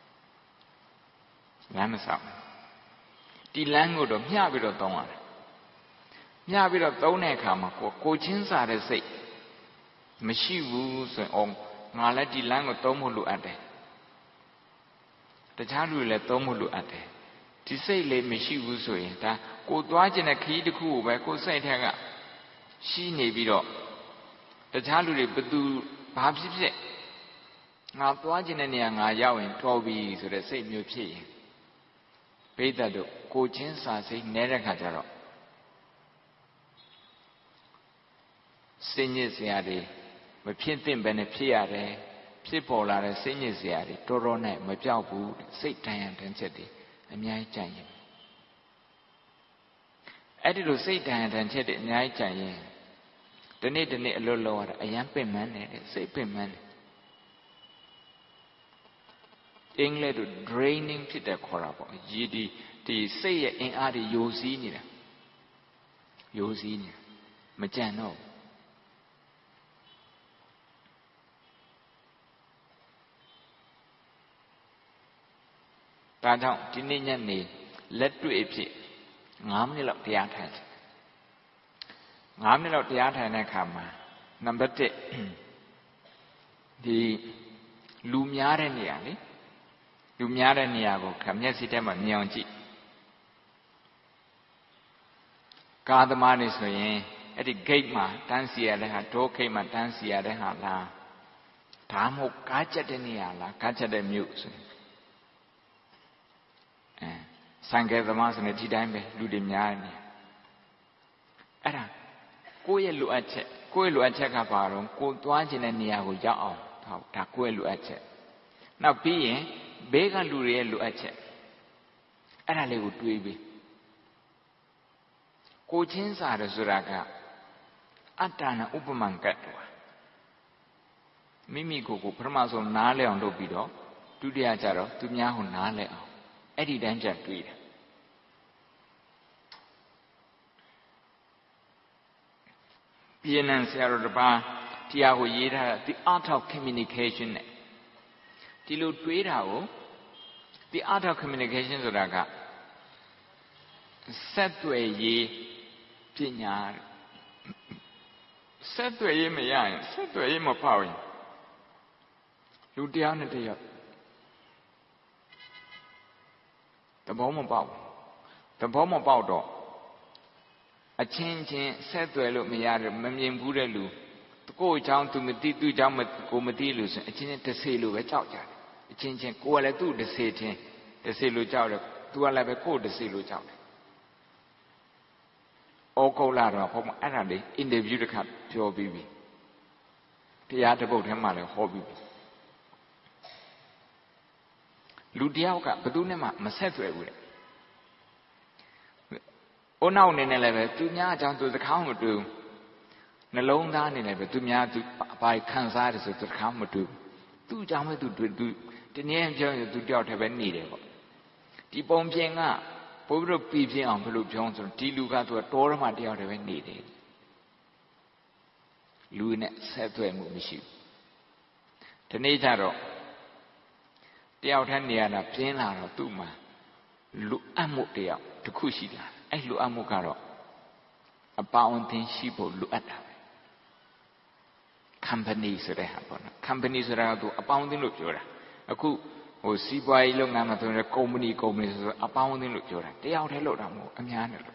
လမ်းမဆောက်ဒီလမ်းကိုတော့မျှပြီးတော့သုံးရတယ်မျှပြီးတော့သုံးတဲ့အခါမှာကိုချင်းစာတဲ့စိတ်မရှိဘူးဆိုရင်ငါလည်းဒီလမ်းကိုသုံးဖို့လိုအပ်တယ်တခြားလူတွေလည်းသုံးဖို့လိုအပ်တယ်ဒီစိတ်လေးမရှိဘူးဆိုရင်ဒါကိုသွားခြင်းတဲ့ခရီးတစ်ခုကိုပဲကိုစိတ်ထက်ကရှိနေပြီးတော့တခြားလူတွေဘယ်သူဘာဖြစ်ဖြစ်ငါသွားခြင်းတဲ့နေရာငါရောက်ရင်တော်ပြီဆိုတဲ့စိတ်မျိုးဖြစ်ရင်ဘိဓတ်တို့ကိုချင်းစာစိတ်နဲတဲ့ခါကျတော့စိတ်ညစ်စရာတွေမဖြစ်သင့်ပဲနဲ့ဖြစ်ရတယ်ဖြစ်ပေါ်လာတဲ့စိတ်ညစ်စရာတွေတော်တော်နဲ့မပြောက်ဘူးစိတ်တန်ရန်တန်ချက်တွေအများကြီးကြံ့ရင်အဲ့ဒီလိုစိတ်တန်ရန်တန်ချက်တွေအများကြီးကြံ့ရင်ဒီနေ့ဒီနေ့အလွတ်လောက်ရတာအရန်ပင်ပန်းတယ်စိတ်ပင်ပန်းတယ်အင်္ဂလိပ်တို့ draining ဖြစ်တယ်ခေါ်တာပေါ့ရည်ဒီစိတ်ရဲ့အင်အားတွေယိုစီးနေတာယိုစီးနေမကြံတော့ဒါကြောင့်ဒီနေ့ညနေလက်တွေ့အဖြစ်9မိနစ်လောက်တရားထိုင်9မိနစ်လောက်တရားထိုင်တဲ့အခါမှာနံပါတ်1ဒီလူများတဲ့နေရာလေလူများတဲ့နေရာကိုမျက်စိထဲမှာမြင်အောင်ကြည့်ကားသမားတွေဆိုရင်အဲ့ဒီ gate မှာတန်းစီရတဲ့ဟာဒိုး gate မှာတန်းစီရတဲ့ဟာလားဒါမှမဟုတ်ကားချက်တဲ့နေရာလားကားချက်တဲ့မြို့ဆိုရင်ဆိုင်ကယ်သမားဆိုရင်ဒီတိုင်းပဲလူတွေများနေအဲ့ဒါကိုယ့်ရဲ့လိုအပ်ချက်ကဘာတော့ကိုသွားခြင်းတဲ့နေရာကိုရောက်အောင်ဒါကိုယ့်ရဲ့လိုအပ်ချက်နောက်ပြီးရင်ဘေးကလူတွေရဲ့လိုအပ်ချက်အဲ့ဒါလေးကိုတွေးပြီးကိုချင်းစာရဆိုတာကအတ္တနာဥပမံကတ်တော်မိမိကိုယ်ကိုပထမဆုံးနားလည်အောင်လုပ်ပြီးတော့ဒုတိယကြတော့သူများကိုနားလဲအောင်အဲ့ဒီတန်းကြံတွေးတယ်ပြည်နံဆရာတော်တစ်ပါးတရားကိုရေးထားတာ The Art of Communication နဲ့ဒီလိုတွေးတာကို The Art of Communication ဆိုတာကဆက်သွယ်ရေးပညာဆက်သွယ်ရေးမရရင်ဆက်သွယ်ရေးမပေါက်ရင်လူတရားနဲ့တရားသဘောမပေါက်တော့အချင်းချင်းဆက်သွယ်လို့မရတယ်မမြင်ဘူးတဲ့လူကိုယ့်အကြောင်းသူမသိသူ့အကြောင်းကိုမသိလို့ဆိုအချင်းချင်းတစ်စေလို့ပဲကြောက်ကြတယ်အချင်းချင်းကိုယ်ကလည်းသူ့တစ်စေချင်းတစ်စေလို့ကြောက်တယ်သူကလည်းပဲကိုယ့်တစ်စေလို့ကြောက်တယ်ဩကုတ်လာတော့ဘုံအဲ့ဒါလေးအင်တာဗျူးတစ်ခါပြောပြီးပြီတရားတစ်ပုဒ်ထဲမှာလည်းဟောပြီးပြီလူတယောက်ကဘယ်သူနဲ့မှမဆက်သွယ်ဘူးတဲ့အိုးနောက်နေနဲ့လည်းပဲသူများအကြောင်းသူတစ်ခါမှမတွေ့ဘူးနှလုံးသားနေလည်းပဲသူများသူဘာခံစားရတယ်ဆိုသူတစ်ခါမှမတွေ့ဘူးသူ့အကြောင်းပဲသူတနည်းပြောရင်သူတယောက်တည်းပဲနေတယ်ပေါ့ဒီပုံပြင်ကဘုရားပြည်ပြင်းအောင်ဘယ်လိုပြောဆိုဒီလူကသူကတောရမတယောက်တည်းပဲနေတယ်လူနဲ့ဆက်သွယ်မှုမရှိဘူးဒီနေ့ကျတော့တယောက်တည်းနေရတာပြင်းလာတော့သူ့မှာလူအပ်မှုတယောက်တစ်ခုရှိလာအဲ့လူအပ်မှုကတော့အပေါင်းအသင်းရှိဖို့လူအပ်တာပဲ company ဆိုတဲ့ဟာပေါ့နော် company ဆိုတာကသူအပေါင်းအသင်းလို့ပြောတာအခုဟိုစီးပွားရေးလုပ်ငန်းမှာဆိုရင်ကုမ္ပဏီဆိုအပေါင်းအသင်းလို့ပြောတာတယောက်တည်းလုပ်တာမဟုတ်အများနဲ့လို့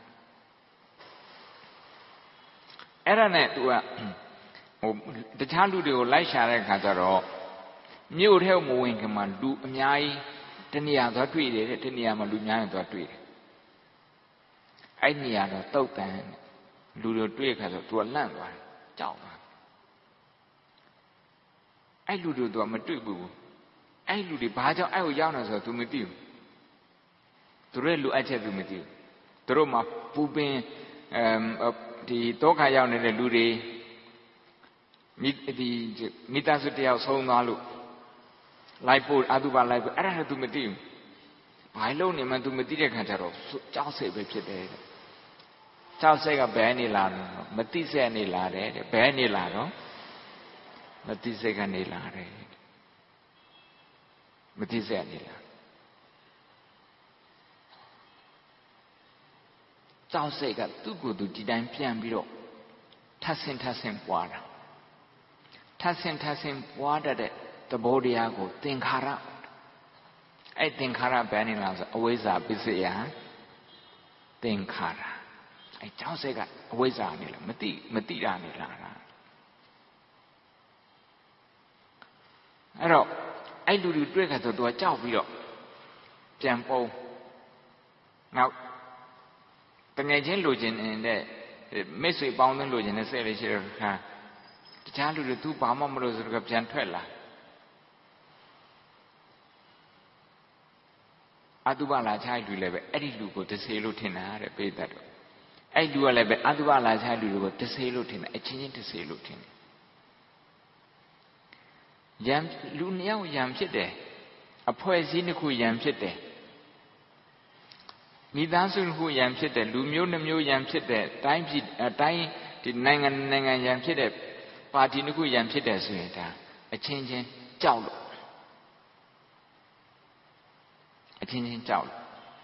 အဲ့ဒါနဲ့သူကဟိုတခြားလူတွေကိုလိုက်ရှာတဲ့အခါကျတော့မြို့ထဲမဝင်ခင်မှာလူအများကြီးတနေရာသွားတွေ့တယ်တဲ့တနေရာမှာလူများရင်သွားတွေ့တယ်အဲ့နေရာတော့တုတ်တန်လူတွေတွေ့ခါဆိုသူကလန့်သွားတယ်ကြောက်သွားအဲ့လူတွေသူကမတွေ့ဘူးအဲ့လူတွေဘာကြောင့်အဲ့ကိုရောက်နေဆိုတော့ तू မသိဘူးသူတို့ရဲ့လူအပ်ချက် तू မသိဘူးသူတို့မှာပူပင်ဒီတောခါရောက်နေတဲ့လူတွေမိသားစုတယောက်ဆုံးသွားလို့လိုက်ပို့အတုပါလိုက်ပို့အဲ့ဒါလည်း तू မသိဘူးဘာလို့နေမှ तू မသိတဲ့ခါကျတော့ကြောက်စိတ်ပဲဖြစ်တယ်တဲ့ကြောက်စိတ်ကဘယ်နေလာလဲမသိစိတ်နေလာတယ်တဲ့ဘယ်နေလာတော့မသိစိတ်ကနေလာတယ်မသိစိတ်နေလာကြောက်စိတ်ကသူ့ကိုယ်သူဒီတိုင်းပြန်ပြီးတော့ထပ်ဆင့်ပွားတာထပ်ဆင့်ပွားတတ်တဲ့သဘောတရားကိုသင်္ခါရအဲ့သင်္ခါရဘယ်နေလာဆိုအဝိဇ္ဇာပစ္စယသင်္ခါရအဲ့ကြောက်စိတ်ကအဝိဇ္ဇာနေလားမသိတာနေလားအဲ့တော့အဲ့လူတွေတွေ့ခါဆိုသူကကြောက်ပြီးတော့ပြန်ပုံနောက်တငယ်ချင်းလိုချင်တဲ့မိတ်ဆွေပေါင်းသင်းလိုချင်တဲ့စိတ်လေးရှိတဲ့ခါတခြားလူတွေသူဘာမှမလို့ဆိုတော့ပြန်ထွက်လာအတုပလာချိုက်လူလည်းပဲအဲ့ဒီလူကိုတဆေလို့ထင်တာတဲ့ပိဋကတ်တော့အဲ့လူကလည်းပဲအတုပလာချိုက်လူကိုတဆေလို့ထင်တယ်အချင်းချင်းတဆေလို့ထင်တယ်ယံလူနှစ်ယောက်ယံဖြစ်တယ်အဖွဲ့အစည်းတစ်ခုယံဖြစ်တယ်မိသားစုတစ်ခုယံဖြစ်တယ်လူမျိုးနှမျိုးယံဖြစ်တယ်တိုင်းဒီနိုင်ငံယံဖြစ်တဲ့ပါတီတစ်ခုယံဖြစ်တယ်ဆိုရင်ဒါအချင်းချင်းကြောက်လို့အချင်းချင်းကြောက်လို့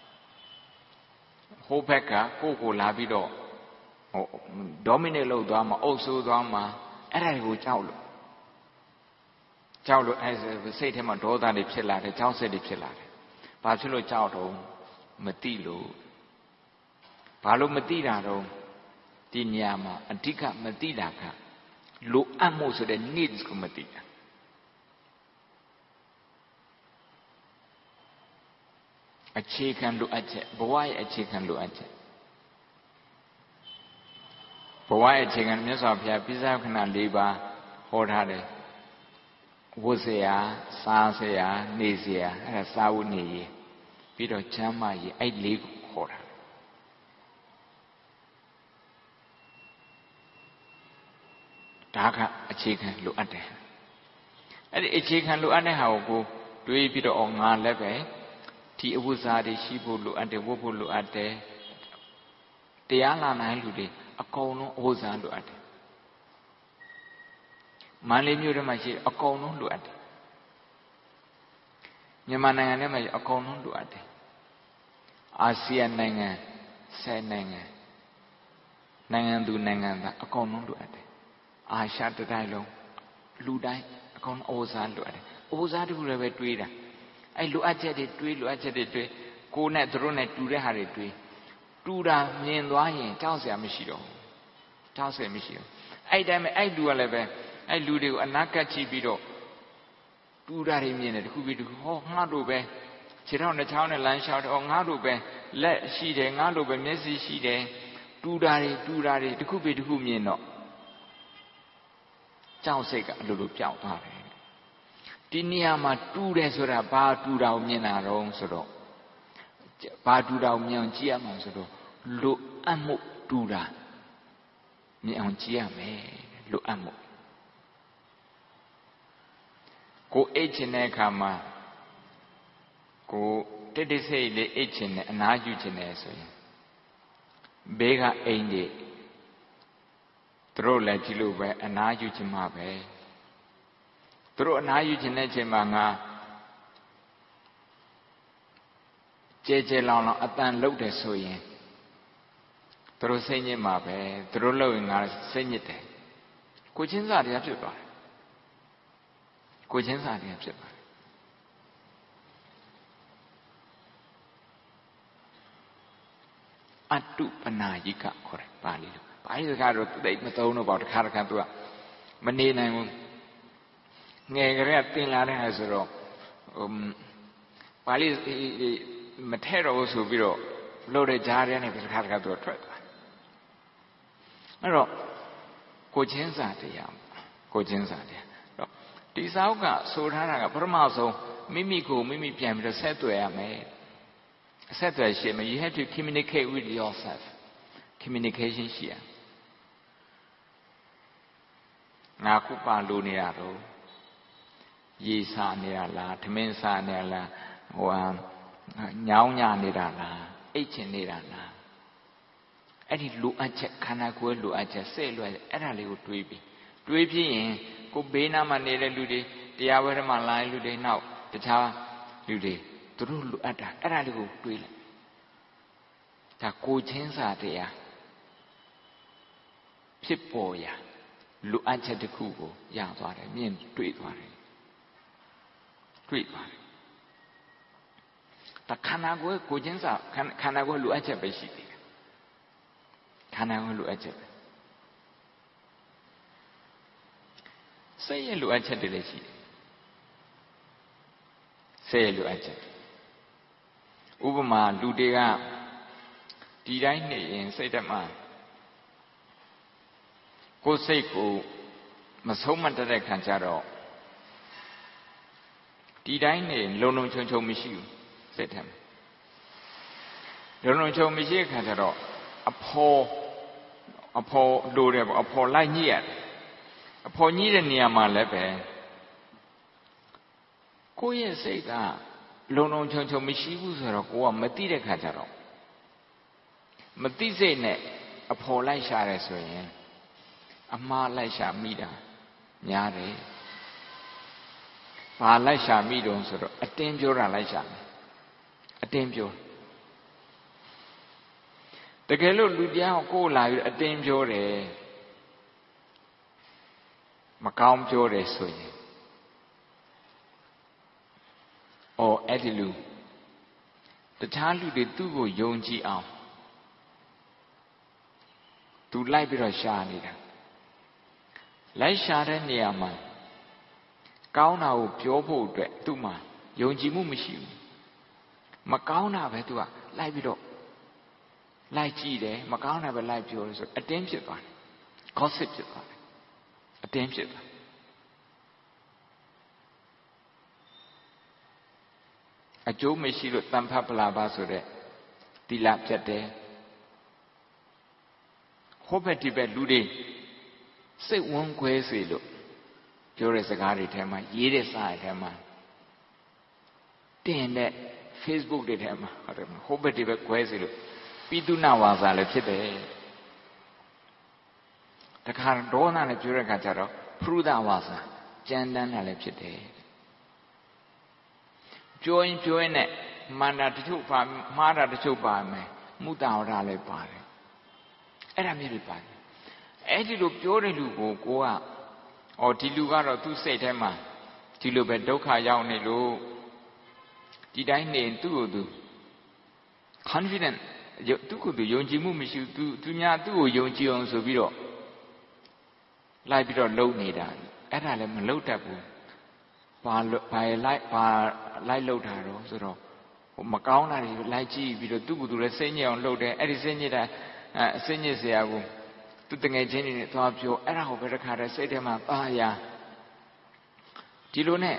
ဟိုဘက်ကကိုလာပြီးတော့ဟို dominate လုပ်သွားမှာအုပ်စိုးသွားမှာအဲ့ဒါကိုကြောက်လို့အဲ့စိတ်ထဲမှာဒေါသတွေဖြစ်လာတယ်ကြောက်စိတ်တွေဖြစ်လာတယ်ဘာဖြစ်လို့ကြောက်တော့မသိလို့ဘာလို့မသိတာတော့ဒီနေရာမှာအဓိကမသိတာကလိုအပ်မှုဆိုတဲ့ needs ကိုမသိတာအခြေခံလိုအပ်ချက်ဘဝရဲ့အခြေခံလိုအပ်ချက်ဘဝရဲ့အခြေခံမြတ်စွာဘုရားပိဿခဏ၄ပါးဟောထားတယ်ဝတ်เสียစားเสียနေเสียအဲ့ဒါစားဝတ်နေရေးပြီးတော့ချမ်းသာရေးအဲ့လေးကိုခေါ်တာဒါကအခြေခံလိုအပ်တယ်အဲ့ဒီအခြေခံလိုအပ်တဲ့ဟာကိုတွေးပြီးတော့ငါလည်းပဲဒီအဝိဇ္ဇာတွေရှိဖို့လိုအပ်တယ်ဝတ်ဖို့လိုအပ်တယ်တရားလာနိုင်လူတွေအကုန်လုံးအဝိဇ္ဇာလိုအပ်တယ်မန္တလေးမြို့ထဲမှာရှိအကုန်လုံးလိုအပ်တယ်မြန်မာနိုင်ငံထဲမှာအကုန်လုံးလိုအပ်တယ်အာဆီယံနိုင်ငံ10နိုင်ငံသူနိုင်ငံသားအကုန်လုံးလိုအပ်တယ်အာရှတစ်တိုင်းလုံးလူတိုင်းအကုန်လုံးအဝိဇ္ဇာလိုအပ်တယ်အဝိဇ္ဇာတခုလည်းပဲတွေးတာအဲ့လိုအပ်ချက်တွေတွေးလိုအပ်ချက်တွေတွေးကိုယ်နဲ့သူတို့နဲ့တူတဲ့ဟာတွေတွေးတူတာမြင်သွားရင်ကြောက်စရာမရှိတော့ဘူးကြောက်စရာမရှိတော့အဲ့တိုင်းပဲအဲ့လူကလည်းပဲအဲ့လူတွေကိုအနာကပ်ကြည့်ပြီးတော့တူတာတွေမြင်တယ်တခုပြီးတခုဟောငါတို့ပဲခြေထောက်နှချောင်းနဲ့လမ်းလျှောက်တယ်ဟောငါတို့ပဲလက်ရှိတယ်ငါတို့ပဲမျက်စိရှိတယ်တူတာတွေတခုပြီးတခုမြင်တော့ကြောက်စိတ်ကအလိုလိုပြောင်းသွားတယ်ဒီနေရာမှာတူတယ်ဆိုတာဘာတူတာကိုမြင်တာတော့ဆိုတော့ဘာတူတာကိုမြင်အောင်ကြည့်ရမှာဆိုတော့လိုအပ်မှုတူတာမြင်အောင်ကြည့်ရမယ်လိုအပ်မှုကိုအိတ်ချင်တဲ့အခါမှာကိုတိတ်ဆိတ်လေးအိတ်ချင်တယ်အနားယူချင်တယ်ဆိုရင်ဘေးကအိမ်တွေသူတို့လည်းဒီလိုပဲအနားယူချင်မှာပဲသူတို့အနားယူချင်တဲ့အချိန်မှာငါကြဲလောင်အတန်လှုပ်တယ်ဆိုရင်သူတို့စိတ်ညစ်မှာပဲသူတို့လှုပ်ရင်ငါစိတ်ညစ်တယ်ကိုချင်းစာတရားဖြစ်သွားတယ်ကိုချင်းစာတရားဖြစ်သွားတယ်အတုပနာယိကခေါ်တယ်ပါဠိလိုပါဠိစကားတော့တိတ်မသုံးတော့ပါဘူးတစ်ခါသူကမနေနိုင်ဘူးငယ်ကလေးကသင်လာတဲ့ဟာဆိုတော့ပါဠိမထဲတော့ဘူးဆိုပြီးတော့လို့တဲ့ကြားထဲနဲ့တစ်ခါသူကထွက်သွားအဲ့တော့ကိုချင်းစာတရားတော့ဒီစာအုပ်ကဆိုထားတာကပထမဆုံးမိမိကိုမိမိပြန်ပြီးတော့ဆက်သွယ်ရမယ်ဆက်သွယ်ရှိမယ် you have to communicate with yourself communication ရှိရငါခုပါလို့နေတာတော့ရေစာနေတာလားထမင်းစာနေတာလားညောင်းညနေတာလားအိတ်ချင်နေတာလားအဲ့ဒီလိုအပ်ချက်ခန္ဓာကိုယ်လိုအပ်ချက်စိတ်လိုအပ်ချက်အဲ့ဒါလေးကိုတွေးပြီးရင်ကိုဘေးနားမှာနေတဲ့လူတွေတရားဝဲထဲမှာလာတဲ့လူတွေနောက်တခြားလူတွေသူတို့လိုအပ်တာအဲ့ဒါလေးကိုတွေးလိုက်ဒါကိုချင်းစာတရားဖြစ်ပေါ်ရာလိုအပ်ချက်တစ်ခုကိုရသွားတယ်မြင်တွေ့သွားတယ်ဒါခန္ဓာကိုယ်ကိုချင်းစာခန္ဓာကိုယ်လိုအပ်ချက်ပဲရှိသေးတယ်ခန္ဓာကိုယ်လိုအပ်ချက်ပဲစိတ်ရဲ့လိုအပ်ချက်တွေလည်းရှိတယ်စိတ်ရဲ့လိုအပ်ချက်ဥပမာလူတွေကဒီတိုင်းနေရင်စိတ်ဓာတ်မှာကိုယ်စိတ်ကိုမဆုံးမတတ်တဲ့ခံကြတော့ဒီတိုင်းနေလုံချုံမရှိဘူးစိတ်ဓာတ်လုံချုံမရှိတဲ့ခံကြတော့အဖော်လိုတယ်ပေါ့အဖော်လိုက်ညှိရတယ်အဖော်ညှိတဲ့နေရာမှာလည်းပဲကိုယ့်ရဲ့စိတ်ကလုံချုံမရှိဘူးဆိုတော့ကိုကမသိတဲ့ခါကျတော့မသိစိတ်နဲ့အဖော်လိုက်ရှာတယ်ဆိုရင်အမှားလိုက်ရှာမိတာများတယ်ဘာလိုက်ရှာမိတုံးဆိုတော့အတင်းပြောတာလိုက်ရှာမယ်အတင်းပြောတကယ်လို့လူတရားကိုလာပြီးအတင်းပြောတယ်မကောင်းပြောတယ်ဆိုရင်အဲ့ဒီလူတခြားလူတွေသူ့ကိုယုံကြည်အောင်သူလိုက်ပြီးတော့ရှာနေတာလိုက်ရှာတဲ့နေရာမှာကောင်းတာကိုပြောဖို့အတွက်သူ့မှာယုံကြည်မှုမရှိဘူးမကောင်းတာပဲသူကလိုက်ပြီးတော့လိုက်ကြည့်တယ်မကောင်းတာပဲလိုက်ပြောလို့ဆိုအတင်းဖြစ်သွားတယ် gossip ဖြစ်သွားတယ်အတင်းဖြစ်သွားအကျိုးမရှိလို့တန်ဖတ်ပလာပါဆိုတဲ့တိလပြတ်တယ်ဟောဘက်ဒီဘက်လူတွေစိတ်ဝန်းခွဲစေလို့ပြောတဲ့စကားတွေထဲမှာရေးတဲ့စာတွေထဲမှာတင်တဲ့ Facebook တွေထဲမှာဟုတ်တယ်မဟုတ်ဘက်တွေပဲကွဲစီလို့ပိတုနာဝါစာလည်းဖြစ်တယ်တခါဒေါသနဲ့ပြောတဲ့အခါကျတော့ဖရုဒဝါစာကြမ်းတမ်းတာလည်းဖြစ်တယ်ပြောရင်ပြောရင်နဲ့မန္တာတချို့ပါမှားတာတချို့ပါမယ်မုတ္တဝရလည်းပါတယ်အဲ့ဒါမျိုးတွေပါတယ်အဲ့ဒီလိုပြောတဲ့လူကိုကဒီလူကတော့သူ့စိတ်ထဲမှာဒီလိုပဲဒုက္ခရောက်နေလို့ဒီတိုင်းနေသူ့ကိုသူ confident သူ့ကိုသူယုံကြည်မှုမရှိဘူးသူများသူ့ကိုယုံကြည်အောင်ဆိုပြီးတော့လိုက်ပြီးတော့လုံနေတာအဲ့ဒါလည်းမလုံတတ်ဘူးဘာလိုက်လုံတာတော့ဆိုတော့မကောင်းတာတွေလိုက်ကြည့်ပြီးတော့သူ့ကိုယ်သူလည်းစိတ်ညစ်အောင်လုပ်တယ်အဲ့ဒီစိတ်ညစ်တာစိတ်ညစ်စရာကိုသူတငယ်ချင်းတွေနဲ့သွားပြောအဲ့ဒါကိုပဲတခါတည်းစိတ်ထဲမှာအာရဒီလိုနဲ့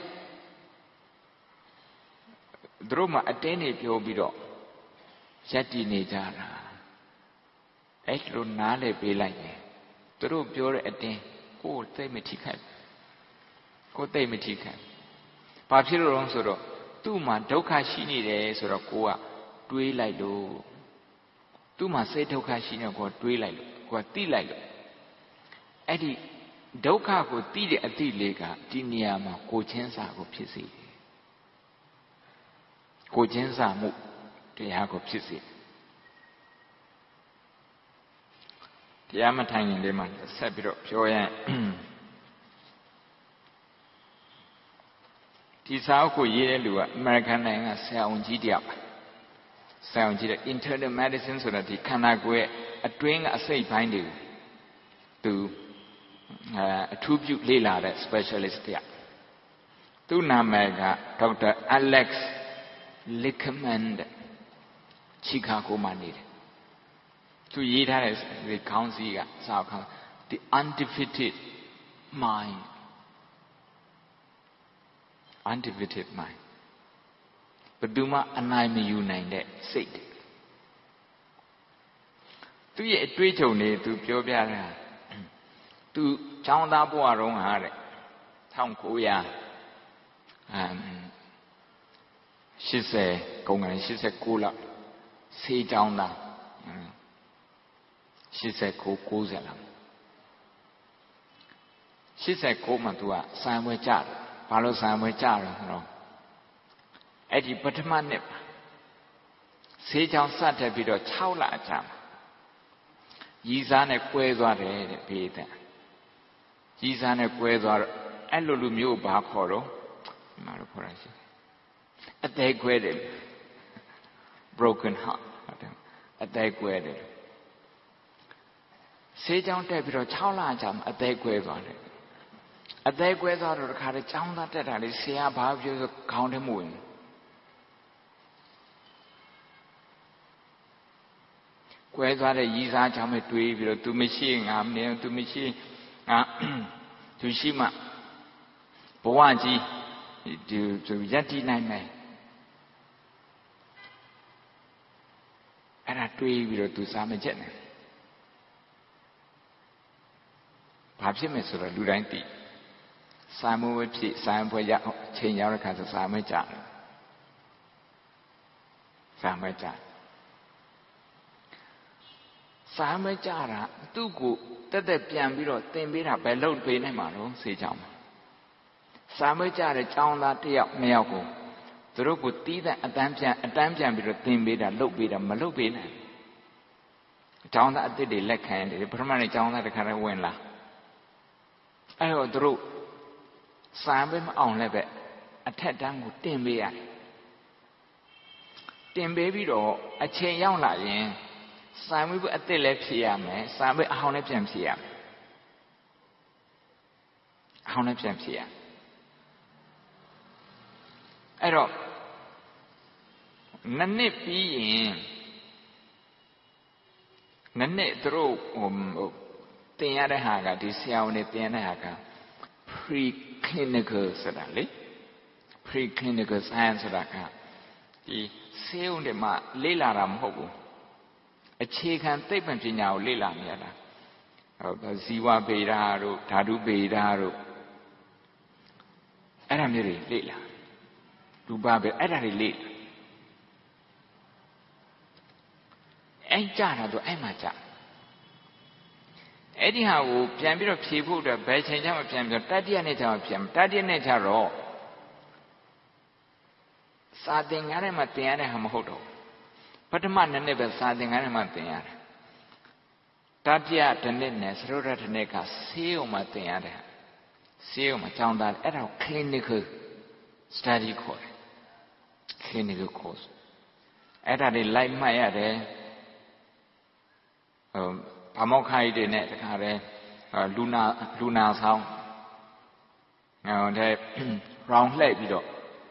သူတို့မှအတင်းနေပြောပြီးတော့ရက်တည်နေကြတာအဲ့လိုနားလေပေးလိုက်ရင်သူတို့ပြောတဲ့အတင်းကိုယ်သိမထိခိုက်ကိုယ်သိမထိခိုက်ဘာဖြစ်လို့လဲဆိုတော့သူ့မှာဒုက္ခရှိနေတယ်ဆိုတော့ကိုကတွေးလိုက်လို့သူ့မှာစိတ်ဒုက္ခရှိနေကိုတွေးလိုက်လို့ကိုကသိလိုက်လို့အဲ့ဒီဒုက္ခကိုသိတဲ့အသိလေးကဒီနေရာမှာကိုချင်းစာကိုဖြစ်စေတယ်ကိုချင်းစာမှုတရားကိုဖြစ်စေတရားမထိုင်ရင်လေးမှာဆက်ပြီးတော့ပြောရင်ဒီစာအုပ်ကိုရေးတဲ့လူကအမေရိကန်နိုင်ငံဆရာဝန်ကြီးတယောက်ဆရာဝန်ကြီးတဲ့ internal medicine ဆိုတာဒီခန္ဓာကိုယ်ရဲ့အတွင်းကအစိတ်ပိုင်းတွေကိုသူအထူးပြုလေ့လာတဲ့ specialist တယောက်သူ့နာမည်ကဒေါက်တာ Alex Lichtman ချီကာဂိုမှာနေတယ်သူရေးထားတဲ့ဒီခေါင်းစီးကစာအုပ် The Undefeated Mind undefeated mind ဘယ်သူမှအနိုင်မယူနိုင်တဲ့စိတ်သူရဲ့အတွေ့အကြုံတွေသူပြောပြတာသူကျောင်းသားဘဝတုန်းကတဲ့1980ကုန်ကန်89လောက်ဆေးကျောင်းသား89 90လောက်89မှာသူကစံပွဲကြတယ်ဘာလို့စံပွဲကြတယ်ဆိုတော့အဲ့ဒီပထမနှစ်ဆေးချောင်းစတက်ပြီးတော့6လအကြာမှာရည်စားနဲ့ကွဲသွားတယ်တဲ့ဘေးတဲ့ရည်စားနဲ့ကွဲသွားတော့အဲ့လိုလူမျိုးဘာခေါ်တော့ဒီမှာတော့ခေါ်ရရှိအသေးကွဲတယ် broken heart ဟုတ်တယ်အသေးကွဲတယ်ဆေးချောင်းတက်ပြီးတော့6လအကြာမှာအသေးကွဲသွားတယ်အသေးကွဲသွားတော့တခါတည်းចောင်းသားတက်တာလေဆရာဘာပြောဆိုခေါင်းထဲမဝင်ကွဲသွားတဲ့ရည်စားချောင်းပဲတွေးပြီးတော့ तू မရှိငါမနေ तू မရှိငါ तू ရှိမှဘဝကြီးဒီရက်တည်နိုင်မယ်အဲ့ဒါတွေးပြီးတော့ तू စားမချက်နဲ့ဘာဖြစ်မယ်ဆိုတော့လူတိုင်းသိစာမွေးဖြစ်စာမွေးရချိန်ရောက်တဲ့ခါဆိုစာမွေးကြတယ်စာမွေးကြစာမွေးကြတာသူ့ကိုတက်ပြန်ပြီးတော့သင်ပေးတာဘယ်လုပ်ပေးနိုင်မှာတော့ဆေးချောင်းမှာစာမွေးကြတဲ့ကျောင်းသားတစ်ယောက်နှစ်ယောက်ကိုသူတို့ကိုတီးတဲ့အတန်းပြန်ပြီးတော့သင်ပေးတာလုပ်ပေးတာမလုပ်ပေးနိုင်ကျောင်းသားအစ်စ်တွေလက်ခံတယ်ပထမနေ့ကျောင်းသားတစ်ခါတည်းဝင်လာအဲ့တော့သူတို့စာမွေးမအောင်လည်းပဲအထက်တန်းကိုတင်ပေးရတယ်တင်ပေးပြီးတော့အချိန်ရောက်လာရင်စာမွေးအစ်စ်လည်းဖြေရမယ်စာမွေးအဟောင်းလည်းပြန်ဖြေရမယ်အဟောင်းလည်းပြန်ဖြေရအဲ့တော့နှစ်ပြီးရင်နှစ်သူတို့တင်ရတဲ့ဟာကဒီဆရာဝန်တွေတင်ရတဲ့ဟာက preclinical ဆိုတာလေ preclinical science ဆိုတာကဒီဆေးရုံတွေမှာလေ့လာတာမဟုတ်ဘူးအခြေခံသိပ္ပံပညာကိုလေ့လာနေရတာဟုတ်ဇီဝဗေဒတို့ဓာတုဗေဒတို့အဲ့ဒါမျိုးတွေလေ့လာရူပပဲအဲ့ဒါတွေလေ့အဲ့ကြတာတော့အဲ့မှာကြအဲ့ဒီဟာကိုပြန်ပြီးတော့ဖြေဖို့အတွက်ဘယ်ချိန်ကျမှပြန်ပြီးတော့တတိယနေ့ကျမှပြန်တတိယနေ့ကျတော့စာသင်ခန်းထဲမှာသင်ရတဲ့ဟာမဟုတ်တော့ပထမနှစ်နှစ်ပဲစာသင်ခန်းထဲမှာသင်ရတယ်တတိယတစ်နှစ်နဲ့သရုပ်ရတစ်နှစ်ကဆေးရုံမှာသင်ရတယ်ဆေးရုံမှာကျောင်းသားအဲ့ဒါကို clinical study ခေါ်တယ် clinical course အဲ့ဒါတွေလိုက်မှတ်ရတယ်ဘာမောက်ခိုင်းတွေနဲ့တခါတည်းလူနာဆောင်တဲ့ round လှည့်ပြီးတော့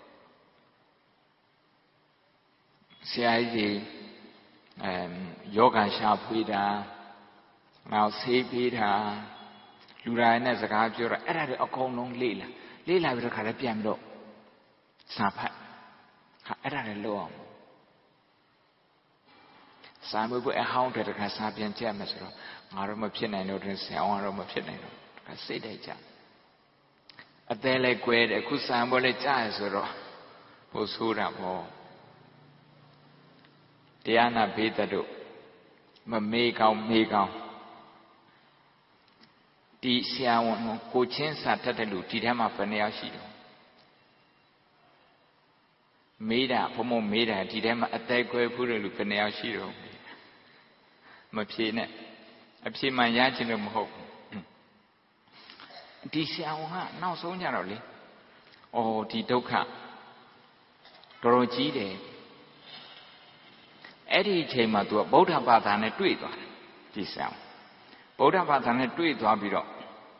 ဆရာကြီးယောဂရှာဖွေးတာနောက်ဆေးပေးတာလူတိုင်းနဲ့စကားပြောတာအဲ့ဒါတွေအကုန်လုံးလေ့လာပြီးတော့ခါလည်းပြန်ပြီးတော့စာဖတ်အဲ့ဒါတွေလုပ်အောင်စာမွေးပွဲအဟောင်းတွေတခါစာပြန်ကြည့်မယ်ဆိုတော့ငါတော့မဖြစ်နိုင်တော့တဲ့ဆရာအောင်ကတော့မဖြစ်နိုင်တော့တခါစိတ်တိုက်ကြအသေးလေးကွဲတယ်အခုစာမွေးလေးကြားရဆိုတော့ပိုဆိုးတာပေါ့တရားနာဘေးတတို့မမေးကောင်းမေးကောင်းဒီဆရာဝန်ကိုချင်းစာတတ်တဲ့လူဒီထဲမှာဘယ်နှယောက်ရှိတယ်မေးတာဘုံမေးတာဒီထဲမှာအသေးကွဲဖူးတဲ့လူဘယ်နှယောက်ရှိတော့မဖြေနဲ့အဖြေမှန်ရချင်လို့မဟုတ်ဒီဆရာဝန်ကနောက်ဆုံးကြတော့လေဒီဒုက္ခတော်တော်ကြီးတယ်အဲ့ဒီအချိန်မှာ तू ကဗုဒ္ဓဘာသာနဲ့တွေ့သွားတယ်ဒီဆရာဗုဒ္ဓဘာသာနဲ့တွေ့သွားပြီးတော့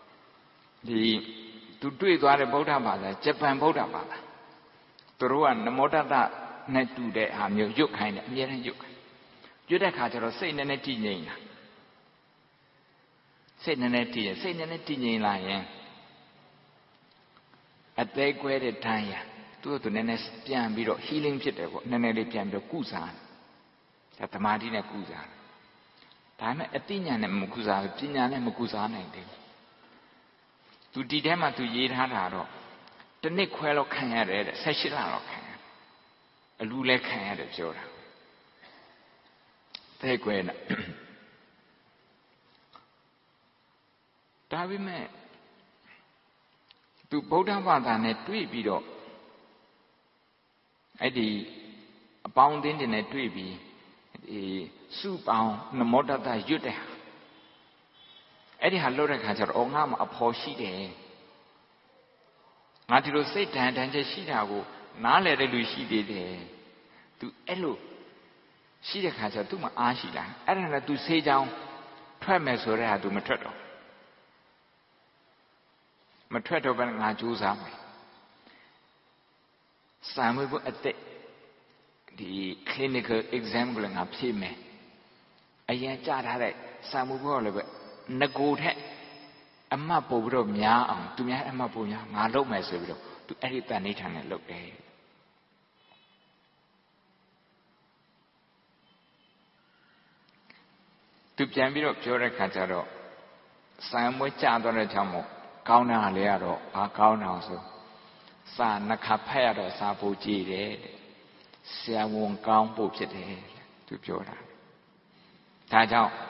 သူတွေ့သွားတဲ့ဗုဒ္ဓဘာသာဂျပန်ဗုဒ္ဓဘာသာသူတို့ကနမောတတနဲ့တူတဲ့ဟာမျိုးရွတ်ခိုင်းတယ်အမြဲတမ်းရွတ်ခိုင်းရွတ်တဲ့ခါကျတော့စိတ်နည်းနည်းတည်ငြိမ်လာစိတ်နည်းနည်းတည်ငြိမ်လာရင်အသေးကွဲတဲ့တန်းရသူ့နည်းနည်းပြန်ပြီးတော့ healing ဖြစ်တယ်ပေါ့နည်းနည်းလေးပြန်ပြီးတော့ကုစားတယ်သမာဓိနဲ့ကုစားတယ်ဒါပေမဲ့အတိညာနဲ့မကုစားဘူးပညာနဲ့မကုစားနိုင်တယ်သူဒီထဲမှာသူရေးထားတာတော့တစ်နှစ်ခွဲလောက်ခံရတယ်တဲ့18လလောက်ခံရတယ်အလူလည်းခံရတယ်ပြောတာတဲ့ကွယ်နဲ့ဒါပေမဲ့သူဗုဒ္ဓဘာသာနဲ့တွေ့ပြီးတော့အဲ့ဒီအပေါင်းအသင်းတွေနဲ့တွေ့ပြီးစုပေါင်းနမောတတရွတ်တဲ့ဟာအဲ့ဒီဟာလုပ်တဲ့ခါကျတော့ငါမှအဖော်ရှိတယ်ငါဒီလိုစိတ်တန်ချက်ရှိတာကိုနားလည်တဲ့လူရှိသေးတယ်သူအဲ့လိုရှိတဲ့ခါကျတော့သူ့မှာအားရှိလာအဲ့ဒါနဲ့သူဆေးချောင်းထွက်မယ်ဆိုတဲ့ဟာသူမထွက်တော့ဘဲငါကြိုးစားမယ်စာမေးပွဲအသက်ဒီ clinical exam ကိုလည်းငါဖြေမယ်အရင်ကြားထားတဲ့စာမေးပွဲလည်းပဲငကိုထက်အမှတ်ပို့ပြီးတော့များအောင်သူများအမှတ်ပို့များငါလုပ်မယ်ဆိုပြီးတော့သူအဲ့ဒီတန်ဋိဌာန်နဲ့လုပ်တယ်သူပြန်ပြီးတော့ပြောတဲ့ခါကျတော့စာမွေးကြသွားတဲ့ကြောင့်မို့ကောင်းတာလေကတော့ဘာကောင်းတာဆိုစာနှခါဖက်ရတော့စာပို့ကြည့်တယ်ဆရာဝန်ကောင်းဖို့ဖြစ်တယ်သူပြောတာဒါကြောင့်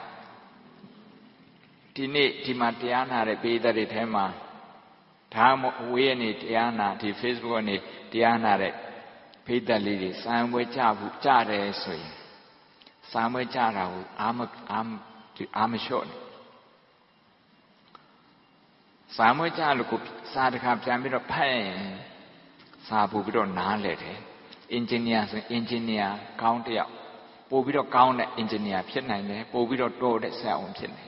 ဒီနေ့ဒီမှာတရားနာတဲ့ပေးတဲ့ထဲမှာဒါမှအဝေးကနေတရားနာဒီ Facebook ကနေတရားနာတဲ့ဖိသက်လေးတွေစာမွေးကြဘူးကြတယ်ဆိုရင်စာမွေးကြတာကိုအာမလျှော့နဲ့စာမွေးကြလို့ကိုစာတခါပြန်ပြီးတော့ဖတ်ရင်စာပို့ပြီးတော့နားလဲတယ်အင်ဂျင်နီယာဆိုရင်အင်ဂျင်နီယာကောင်းတယောက်ပို့ပြီးတော့ကောင်းတဲ့အင်ဂျင်နီယာဖြစ်နိုင်တယ်ပို့ပြီးတော့တော်တဲ့ဆရာဝန်ဖြစ်နိုင်တယ်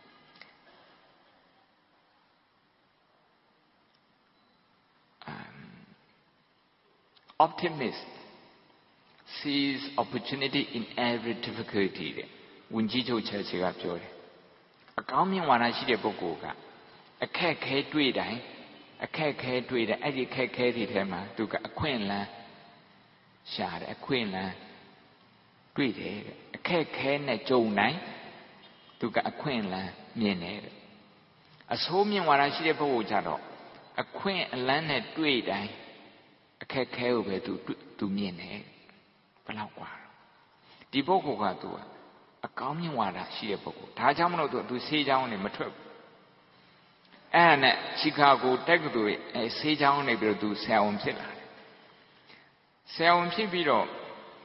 optimist sees opportunity in every difficulty တဲ့ဝန်ကြီးချုပ်ချက်ချေကပြောတယ်အကောင်းမြင်ဝါဒရှိတဲ့ပုဂ္ဂိုလ်ကအခက်ခဲတွေ့တိုင်းအဲ့ဒီအခက်ခဲတွေထဲမှာသူကအခွင့်အလမ်းရှာတယ်အခွင့်အလမ်းတွေ့တယ်အခက်ခဲနဲ့ကြုံတိုင်းသူကအခွင့်အလမ်းမြင်တယ်အဆိုးမြင်ဝါဒရှိတဲ့ပုဂ္ဂိုလ်ကြတော့အခွင့်အလမ်းနဲ့တွေ့တိုင်းအခက်ခဲကိုပဲသူမြင်တယ်ဘယ်လောက်กว่าဒီပုဂ္ဂိုလ်ကသူအကောင်းမြင်ဝါဒရှိတဲ့ပုဂ္ဂိုလ်ဒါကြောင့်မလို့သူဆေးချောင်းနေမထွက်ဘူးအဲ့ဒါနဲ့ချီကာဂိုတက္ကသိုလ်ရဲ့ဆေးချောင်းနေပြီးတော့သူဆရာဝန်ဖြစ်လာတယ်ဆရာဝန်ဖြစ်ပြီးတော့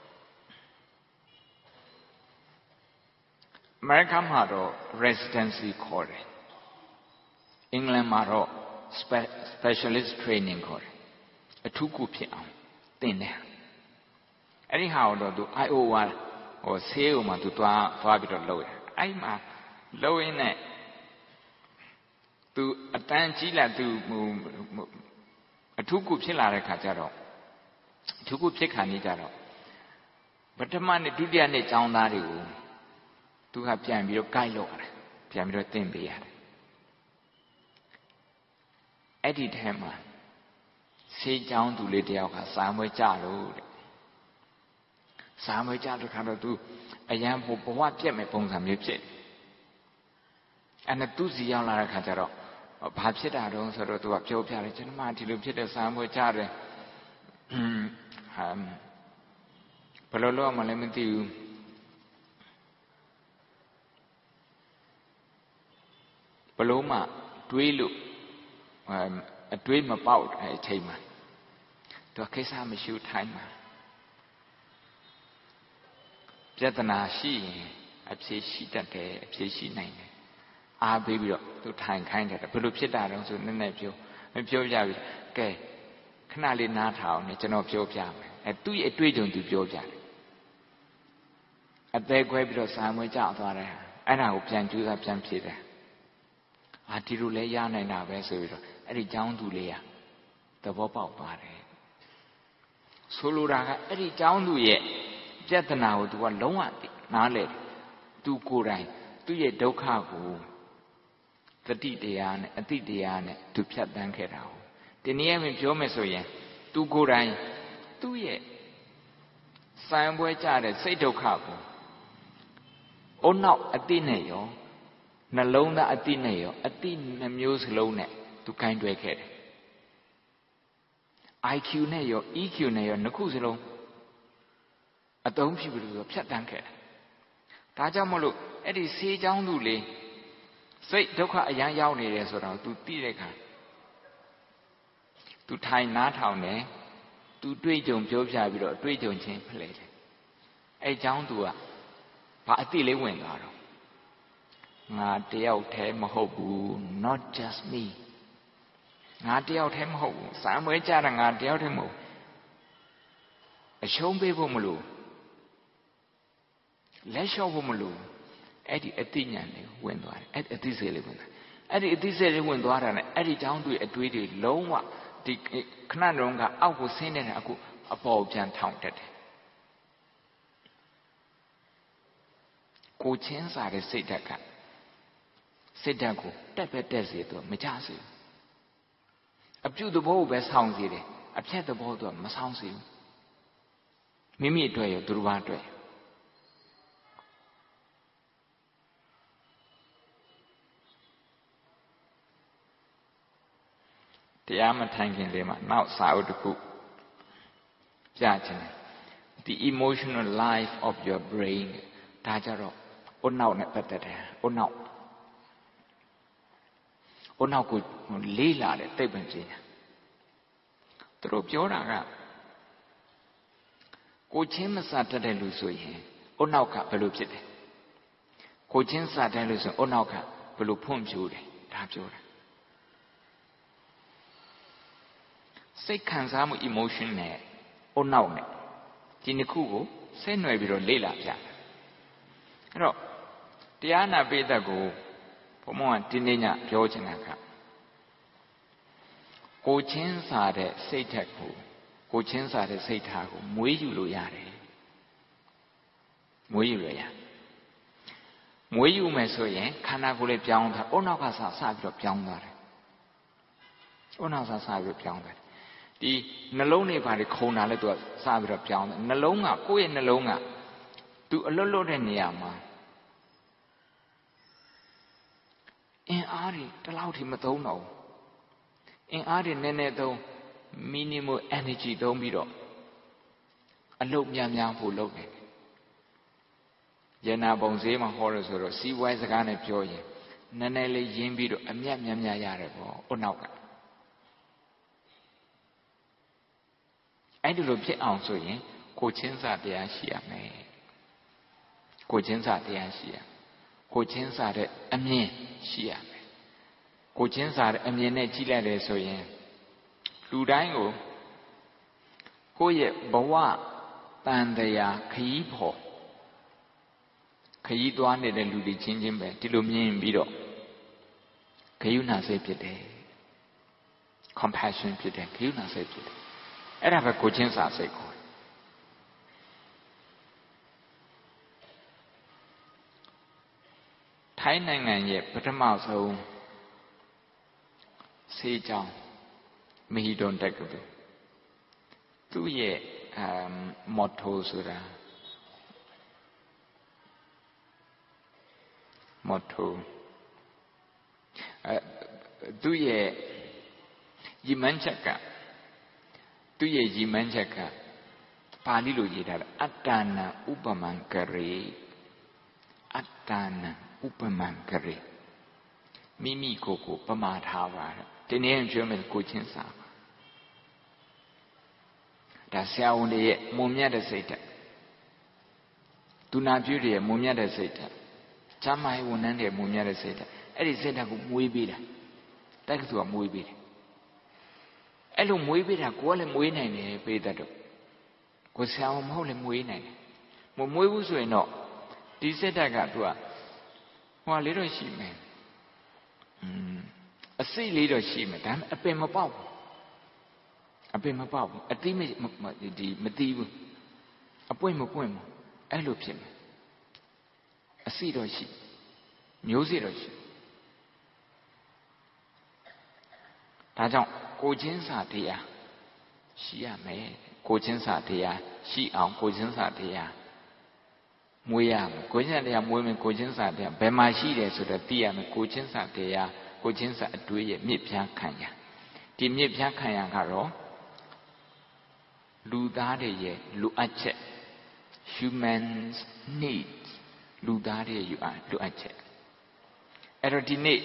အမေရိကန်မှာတော့ residency ခေါ်တယ်အင်္ဂလန်မှာတော့ specialist training ခေါ်တယ်အထူးကုဖြစ်အောင်သင်တယ်အဲ့ဒီဟာတော့သူ Iowa ဆေးရုံမှာသူသွားပြီးတော့လုပ်ရတယ်အဲ့မှာလုပ်ရင်းနဲ့သူအတန်းကြီးလာသူအထူးကုဖြစ်လာတဲ့ခါကျတော့အထူးကုဖြစ်ခါနေကြတော့ပထမနဲ့ဒုတိယနဲ့ကျောင်းသားတွေကိုသူကပြန်ပြီးတော့ guide လုပ်ရတယ်ပြန်ပြီးတော့သင်ပေးရတယ်အဲ့ဒီထဲမှာဆေးကျောင်းသူလေးတယောက်ကစာမွေးကြလို့တဲ့စာမွေးကြလို့ခါတော့သူအရန်ဘဝပြက်မဲ့ပုံစံမျိုးဖြစ်အဲ့နဲ့သူစီရောက်လာတဲ့ခါကျတော့ဘာဖြစ်တာတုံးဆိုတော့သူကပြောပြတယ်ကျွန်မဒီလိုဖြစ်တဲ့စာမွေးကြတယ်ဘယ်လိုလုပ်မှလည်းမသိဘူးဘလို့မှတွေးလို့အတွေးမပေါက်တဲ့အချိန်မှာသူကိစ္စမရှိထိုင်းမှာပြဿနာရှိရင်အဖြေရှိတတ်တယ်အဖြေရှိနိုင်တယ်အားပေးပြီးတော့သူထိုင်ခိုင်းတယ်ဘယ်လိုဖြစ်တာတုံးဆိုနည်းနည်းပြောပြပြီကဲခဏလေးနားထောင်နေကျွန်တော်ပြောပြမယ်သူ့ရဲ့အတွေ့အကြုံသူပြောပြတယ်အသေးခွဲပြီးတော့စာမွေးကြသွားတယ်အဲ့ဒါကိုပြန်ကြိုးစားပြန်ဖြေတယ်ဒီလိုလဲရနိုင်တာပဲဆိုပြီးတော့အဲ့ဒီကျောင်းသူလေးကသဘောပေါက်ပါတယ်ဆိုလိုတာကအဲ့ဒီကျောင်းသူရဲ့ပြဿနာကိုသူကလုံးဝနားလေသူကိုယ်တိုင်သူ့ရဲ့ဒုက္ခကိုသတိတရားနဲ့အတိတရားနဲ့သူဖြတ်တန်းခဲ့တာဟုတ်ဒီနည်းအားဖြင့်ပြောမယ်ဆိုရင်သူကိုယ်တိုင်သူ့ရဲ့စံပွဲကြတဲ့စိတ်ဒုက္ခကိုအုံနောက်အတိနဲ့ရောနှလုံးသားအတိနဲ့ရောအတိနှမျိုးစလုံးနဲ့သူကင်တွယ်ခဲ့တယ် IQ နဲ့ရော EQ နဲ့ရောနှစ်ခုစလုံးအသုံးပြုပြီးတော့ဖြတ်တန်းခဲ့တယ်ဒါကြောင့်မလို့အဲ့ဒီဆေးချောင်းသူလေးစိတ်ဒုက္ခအရန်ရောက်နေတယ်ဆိုတော့ तू သိတဲ့ခါ तू ထိုင်နားထောင်တယ် तू တွေ့ကြုံပြောပြပြီးတော့တွေ့ကြုံချင်းဖလှယ်တယ်အဲ့ချောင်း तू ကဘာအတိလေးဝင်သွားတော့ငါတယောက်တည်းမဟုတ်ဘူး not just me ငါတယောက်တည်းမဟုတ်ဘူးစာမွေးကြတာငါတယောက်တည်းမဟုတ်အရှုံးပေးဖို့မလို့လက်လျှော့ဖို့မလို့အဲ့ဒီအသိဉာဏ်လေးဝင်သွားတယ်အဲ့ဒီအသိစိတ်လေးဝင်သွားအဲ့ဒီအသိစိတ်လေးဝင်သွားတာနဲ့အဲ့ဒီကြောင်းတွေအတွေးတွေလုံးဝဒီခဏတုန်းကအောက်ကိုဆင်းနေတာအခုအပေါ်ပြန်ထောင်တက်တယ်ကိုချင်းစားတဲ့စိတ်ဓာတ်ကစိတ်ဓာတ်ကိုတက်ပဲတက်စေတော့မကြစေဘူးအပြုသဘောကိုပဲဆောင်းစေတယ်အဖြတ်သဘောတော့မဆောင်းစေဘူးမိမိအတွက်ရောသူတို့ဘာအတွက်တရားမထိုင်ခင်လေးမှာနောက်စာအုပ်တစ်ခုပြချင်တယ် The emotional life of your brain ဒါကြတော့အုတ်နောက်နဲ့ပတ်သက်တယ်အုတ်နောက်ကိုလေးလာတဲ့သိပ္ပံပညာသူတို့ပြောတာကကိုချင်းမစားတတ်တဲ့လူဆိုရင်အုတ်နောက်ကဘယ်လိုဖြစ်တယ်ကိုချင်းစားတယ်လို့ဆိုအုတ်နောက်ကဘယ်လိုဖွံ့ဖြိုးတယ်ဒါပြောတာစိတ်ခံစားမှု emotion နဲ့အုတ်နောက်နဲ့ဒီနှစ်ခုကိုဆက်နွယ်ပြီးတော့လေ့လာပြအဲ့တော့တရားနာပိဋကကိုဘုံမောကဒီနေ့ညပြောချင်တာကကိုချင်းစားတဲ့စိတ်ဓာတ်ကိုချင်းစားတဲ့စိတ်ထားကိုမွေးယူလို့ရတယ်မွေးယူရရမွေးယူမယ်ဆိုရင်ခန္ဓာကိုယ်လေးပြောင်းသွားအုတ်နောက်ကစပြီးတော့ပြောင်းသွားတယ်အုတ်နောက်စပြီးတော့ပြောင်းသွားတယ်ဒီနှလုံးတွေဘာတွေခုန်တာလဲသူကစပြီးတော့ပြောင်းတယ်နှလုံးကကိုယ့်ရဲ့နှလုံးကသူအလွတ်လွတ်တဲ့နေရာမှာအင်အားတွေတလောက်ထိမသုံးတော့ဘူးအင်အားတွေနည်းနည်းသုံး minimal energy သုံးပြီးတော့အလုပ်များဖို့လုပ်တယ်ယန္နာပုံဈေးမှာဟောလို့ဆိုတော့စီးပွားရေးစကားနဲ့ပြောရင်နည်းနည်းလေးရင်းပြီးတော့အမြတ်များရတယ်ပေါ့ဥနောက်ကအဲ့ဒီလိုဖြစ်အောင်ဆိုရင်ကိုချင်းစာတရားရှိရမယ်ကိုချင်းစာတရားရှိရကိုချင်းစာတဲ့အမြင်ရှိရမယ်ကိုချင်းစာတဲ့အမြင်နဲ့ကြည့်လိုက်တယ်ဆိုရင်လူတိုင်းကိုယ့်ရဲ့ဘဝတန်တရားခရီးဖို့ခရီးသွားနေတဲ့လူတွေချင်းပဲဒီလိုမြင်ပြီးတော့ဂရုဏာစိတ်ဖြစ်တယ် compassion ဖြစ်တယ်ဂရုဏာစိတ်ဖြစ်တယ်အဲ့ဒါပဲကိုချင်းစာစိတ်ခေါ်တယ်ထိုင်းနိုင်ငံရဲ့ပထမဆုံးဆေးကျောင်းမဟီဒွန်တက္ကသိုလ်သူ့ရဲ့မော်တိုဆိုတာမော်တိုသူ့ရဲ့ရည်မှန်းချက်ကပါဠိလိုရေးထားတာအတ္တနာဥပမံကရေအတ္တနာဥပမံကရေမိမိကိုယ်ပမာထားပါတဲ့ဒီနေ့ပြောမယ်ကိုချင်းစာဒါဆရာဝန်တွေရဲ့မုံမြတ်တဲ့စိတ်ဓာတ်သူနာပြုတွေရဲ့မုံမြတ်တဲ့စိတ်ဓာတ်ကျမ်းမာရေးဝန်ထမ်းတွေမုံမြတ်တဲ့စိတ်ဓာတ်အဲ့ဒီစိတ်ဓာတ်ကိုမွေးပေးတာတက္ကသိုလ်ကမွေးပေးတယ်အဲ့လိုမွေးပေးတာကိုကလည်းမွေးနိုင်တယ်ပေးတတ်တော့ကိုဆရာဝန်မဟုတ်လည်းမွေးနိုင်တယ်မမွေးဘူးဆိုရင်တော့ဒီစိတ်ဓာတ်ကသူကဟိုလေးတော့ရှိမယ်အစိတ်လေးတော့ရှိမယ်ဒါပေမဲ့အပင်မပေါက်ဘူးအတိမတီးဘူးအပွင့်မပွင့်ဘူးအဲ့လိုဖြစ်မယ်အစိတော့ရှိမျိုးစေ့တော့ရှိဒါကြောင့်ကိုချင်းစာတရားရှိရမယ်ကိုချင်းစာတရားရှိအောင်ကိုချင်းစာတရားမွေးရမယ်ကိုချင်းစာတရားမွေးမယ်ကိုချင်းစာတရားဘယ်မှာရှိတယ်ဆိုတော့သိရမယ်ကိုချင်းစာတရားကိုချင်းစာအတွေးရဲ့မြစ်ဖြားခံရဒီမြစ်ဖြားခံရကတော့လူသားတွေရဲ့လိုအပ်ချက် humans needs လူသားတွေရဲ့လိုအပ်ချက်အဲ့တော့ဒီနေ့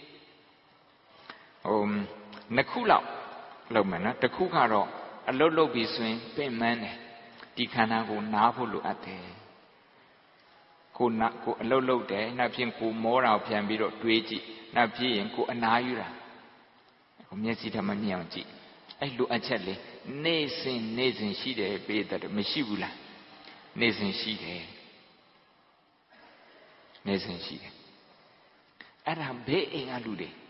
နှစ်ခုလောက်လုပ်မယ်နော်တစ်ခုကတော့အလုတ်လုပ်ပြီးဆိုရင်ပင်ပန်းတယ်ဒီခန္ဓာကိုနားဖို့လိုအပ်တယ်ကိုအလုတ်လုပ်တယ်နောက်ဖြင့်ကိုမောတာကိုပြန်ပြီးတော့တွေးကြည့်နောက်ပြီးရင်ကိုအနားယူတာမျက်စိထမမြင်အောင်ကြည့်အဲ့လိုအပ်ချက်လေးနေ့စဉ်ရှိတယ်ပေးတယ်မရှိဘူးလားနေ့စဉ်ရှိတယ်နေ့စဉ်ရှိတယ်အဲ့ဒါဘေးအိမ်ကလူတွေ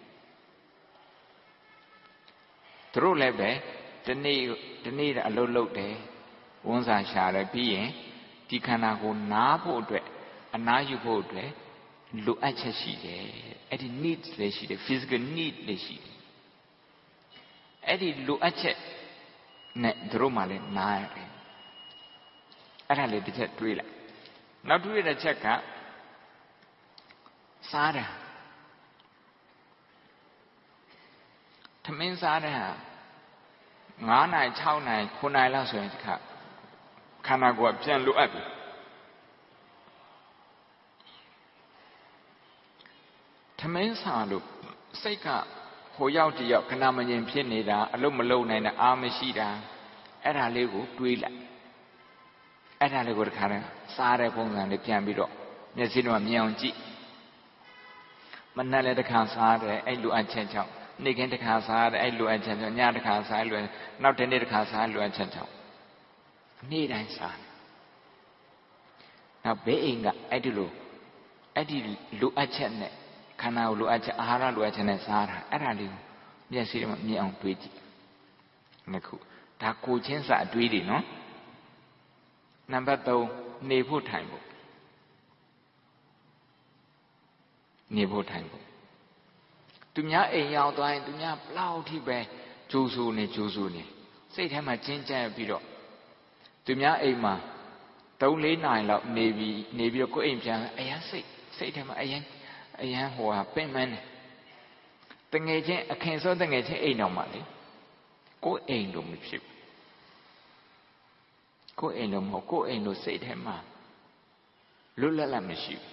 သူတို့လည်းပဲဒီနေ့အလုပ်လုပ်တယ်ဝန်စာရှာတယ်ပြီးရင်ဒီခန္ဓာကိုနားဖို့အတွက်အနားယူဖို့အတွက်လိုအပ်ချက်ရှိတယ်အဲ့ဒီ needs လည်းရှိတယ် physical need လည်းရှိတယ်အဲ့ဒီလိုအပ်ချက်နဲ့တို့မှလည်းနားရတယ်အဲ့ဒါလေးတစ်ချက်တွေးလိုက်နောက်တွေးတဲ့ချက်ကစားတာထမင်းစားတဲ့ဟာ9နိုင်6နိုင်9နိုင်လောက်ဆိုရင်ခန္ဓာကိုယ်ပြန်လိုအပ်ပြီထမင်းစားလို့စိတ်ကဟိုရောက်တယောက်ခဏမငြိမ်ဖြစ်နေတာအလုံးမလုံးနိုင်တာအာမရှိတာအဲ့ဒါလေးကိုတွေးလိုက်အဲ့ဒါလေးကိုတခါတည်းစားတဲ့ပုံစံလေးပြန်ပြီးတော့မျက်စိတော့မြင်အောင်ကြည့်မနှက်လည်းတစ်ခါစားတယ်အဲ့လိုအပ်ချက်ကြောင့်နေ့ကင်းတစ်ခါစားတယ်အဲ့လိုအပ်ချက်ကြောင့်ညတစ်ခါစားလို့နောက်တစ်နေ့တစ်ခါစားလိုအပ်ချက်ကြောင့်နေ့တိုင်းစားတယ်နောက်ဘေးအိမ်ကအဲ့ဒီလိုအပ်ချက်နဲ့ခန္ဓာကိုလိုအပ်ချက်အာဟာရလိုအပ်ချက်နဲ့စားတာအဲ့ဒါလေးကိုမျက်စိတော့မြင်အောင်တွေးကြည့်နှစ်ခုဒါကိုချင်းစာအတွေးတွေနော်နံပါတ်3နေဖို့ထိုင်ဖို့သူများအိမ်ရောက်သွားရင်သူများဘလောက်ထိပဲကြိုးဆိုနေစိတ်ထဲမှာကျဉ်းကျပ်ပြီးတော့သူများအိမ်မှာ3-4နာရီလောက်နေပြီးတော့ကိုယ်အိမ်ပြန်အရင်စိတ်ထဲမှာအရင်ဟိုဟာပင်ပန်းတယ်တငယ်ချင်းအခင်စောတငယ်ချင်းအိမ်တော်မှာလေကိုယ်အိမ်လို့မဖြစ်ဘူးကိုယ်အိမ်လို့မဟုတ်ကိုယ်အိမ်လို့စိတ်ထဲမှာလွတ်လပ်လပ်မရှိဘူး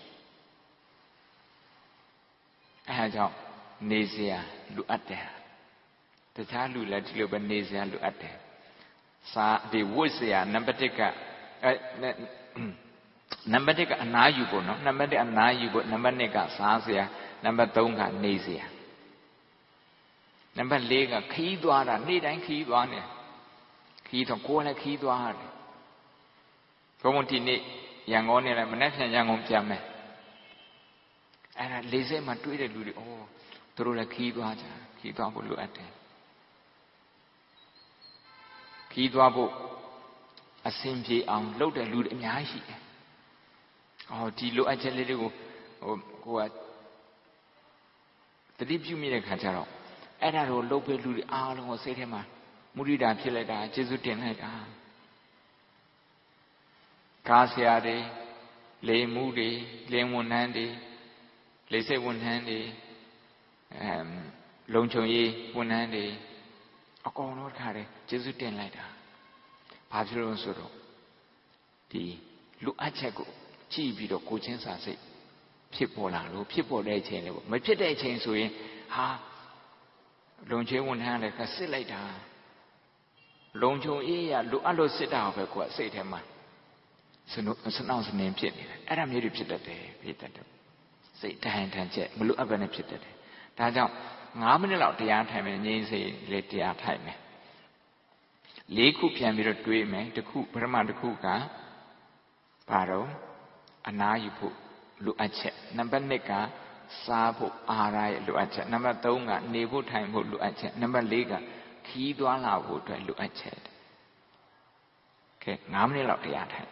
အဲဒါကြောင့်နေစရာလိုအပ်တယ်တခြားလူလည်းဒီလိုပဲနေစရာလိုအပ်တယ်စာဒီဝတ်စရာနံပါတ်1ကအနားယူဖို့နော်နံပါတ်1အနားယူဖို့နံပါတ်2ကစားစရာနံပါတ်3ကနေစရာနံပါတ်4ကခီးသွားတာနေ့တိုင်းခီးသွားနေခီးတော့ကိုယ်လည်းခီးသွားရတယ်ဘုံဒီနေ့ရန်ကုန်နေလည်းမနေ့ပြန်ရန်ကုန်ပြန်မယ်အဲ့ဒါလေးစိတ်မှာတွေးတဲ့လူတွေသူတို့လည်းခီးသွားကြခီးသွားဖို့လိုအပ်တယ်ခီးသွားဖို့အစဉ်ပြေအောင်လုပ်တဲ့လူတွေအများကြီးရှိတယ်ဒီလိုအပ်ချက်လေးတွေကိုကိုကတတိပြုမိတဲ့ခါကျတော့အဲ့ဒါကိုလုပ်ပေးလူတွေအားလုံးကိုစိတ်ထဲမှာမုဒိတာဖြစ်လိုက်တာကျေးဇူးတင်လိုက်တာကားဆရာတွေလေမှုတွေလင်းဝန်ထမ်းတွေလေစိတ်ဝန်ထမ်းတွေလုံခြုံရေးဝန်ထမ်းတွေအကုန်လုံးခါတယ်ကျေးဇူးတင်လိုက်တာဘာဖြစ်လို့ဆိုတော့ဒီလူအပ်ချက်ကိုကြည့်ပြီးတော့ကိုချင်းစာစိတ်ဖြစ်ပေါ်လာလို့ဖြစ်ပေါ်တဲ့အချိန်လေးပေါ့မဖြစ်တဲ့အချိန်ဆိုရင်လုံခြုံဝန်ထမ်းလည်းစစ်လိုက်တာလုံခြုံရေးရလူအပ်လို့စစ်တာပဲကိုကစိတ်ထဲမှာစနှောင်းစနင်းဖြစ်နေတယ်အဲ့ဒါမျိုးတွေဖြစ်တတ်တယ်ဖြစ်တတ်တယ်စိတ်တိုင်းထန်ချက်မလို့အပ်ပဲနဲ့ဖြစ်တတ်တယ်ဒါကြောင့်9မိနစ်လောက်တရားထိုင်မယ်ငြိမ်းစေလေးတရားထိုင်မယ်4ခုပြန်ပြီးတော့တွေးမယ်တစ်ခုပထမတစ်ခုကဘာတော့အနားယူဖို့လိုအပ်ချက်နံပါတ်2ကစားဖို့အာဟာရရဲ့လိုအပ်ချက်နံပါတ်3ကနေဖို့ထိုင်ဖို့လိုအပ်ချက်နံပါတ်4ကခီးသွားလာဖို့အတွက်လိုအပ်ချက်ကဲ9မိနစ်လောက်တရားထိုင်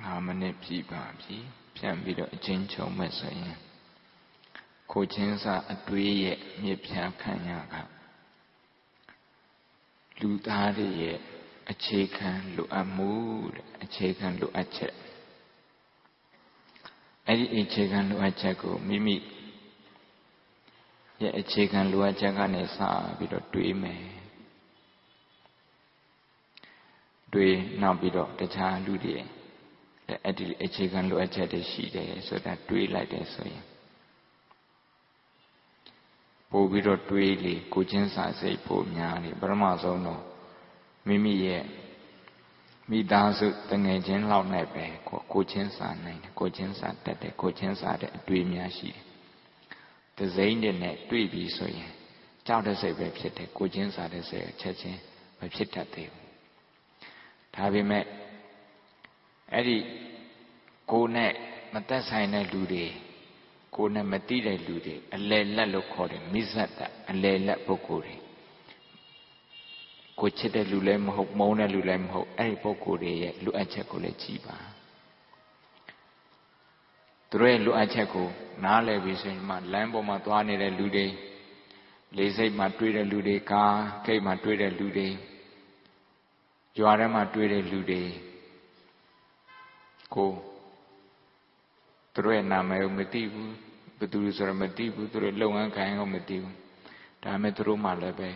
5 မိနစ်ပြည့်ပါပြီပြန်ပြီးတော့အချင်းချုပ်မဲ့ဆိုရင်ကိုချင်းစာအတွေးရဲ့မြစ်ဖြာခံရကလူသားတွေရဲ့အခြေခံလိုအပ်မှုတဲ့အခြေခံလိုအပ်ချက်အဲ့ဒီအခြေခံလိုအပ်ချက်ကိုမိမိရဲ့အခြေခံလိုအပ်ချက်ကနေစပြီးတော့တွေးမယ်တွေးနောက်ပြီးတော့တခြားလူတွေအဲ့ဒီအခြေခံလိုအပ်ချက်တွေရှိတယ်ဆိုတာတွေးလိုက်တယ်ဆိုရင်ပို့ပြီးတော့တွေးလေကိုချင်းစာစိတ်ပို့များလေပထမဆုံးတော့မိမိရဲ့မိသားစုတငယ်ချင်းလောက်နဲ့ပဲကိုချင်းစာနိုင်တယ်ကိုချင်းစာတက်တယ်ကိုချင်းစာတဲ့အတွေ့များရှိတယ်တစိမ့်နဲ့တွေ့ပြီဆိုရင်ကြောက်တဲ့စိတ်ပဲဖြစ်တယ်ကိုချင်းစာတဲ့စိတ်ချက်ချင်းမဖြစ်တတ်သေးဘူးဒါပေမဲ့အဲ့ဒီကိုနဲ့မသက်ဆိုင်တဲ့လူတွေကိုနဲ့မတိတဲ့လူတွေအလယ်လက်လို့ခေါ်တယ်မိဇ္ဇတအလယ်လက်ပုဂ္ဂိုလ်တွေကိုချစ်တဲ့လူလည်းမဟုတ်မုန်းတဲ့လူလည်းမဟုတ်အဲ့ဒီပုဂ္ဂိုလ်တွေရဲ့လိုအပ်ချက်ကိုလည်းကြည်ပါသူတို့ရဲ့လိုအပ်ချက်ကိုနားလည်ပြီးဆိုရင်မှလမ်းပေါ်မှာသွားနေတဲ့လူတွေလေဆိပ်မှာတွေ့တဲ့လူတွေကားဂိတ်မှာတွေ့တဲ့လူတွေရွာထဲမှာတွေ့တဲ့လူတွေကိုသူတို့ရဲ့နာမည်ကိုမသိဘူးဘယ်သူဆိုတော့မသိဘူးသူတို့လုပ်ငန်းခိုင်းကိုမသိဘူးဒါပေမဲ့သူတို့မှလည်းပဲ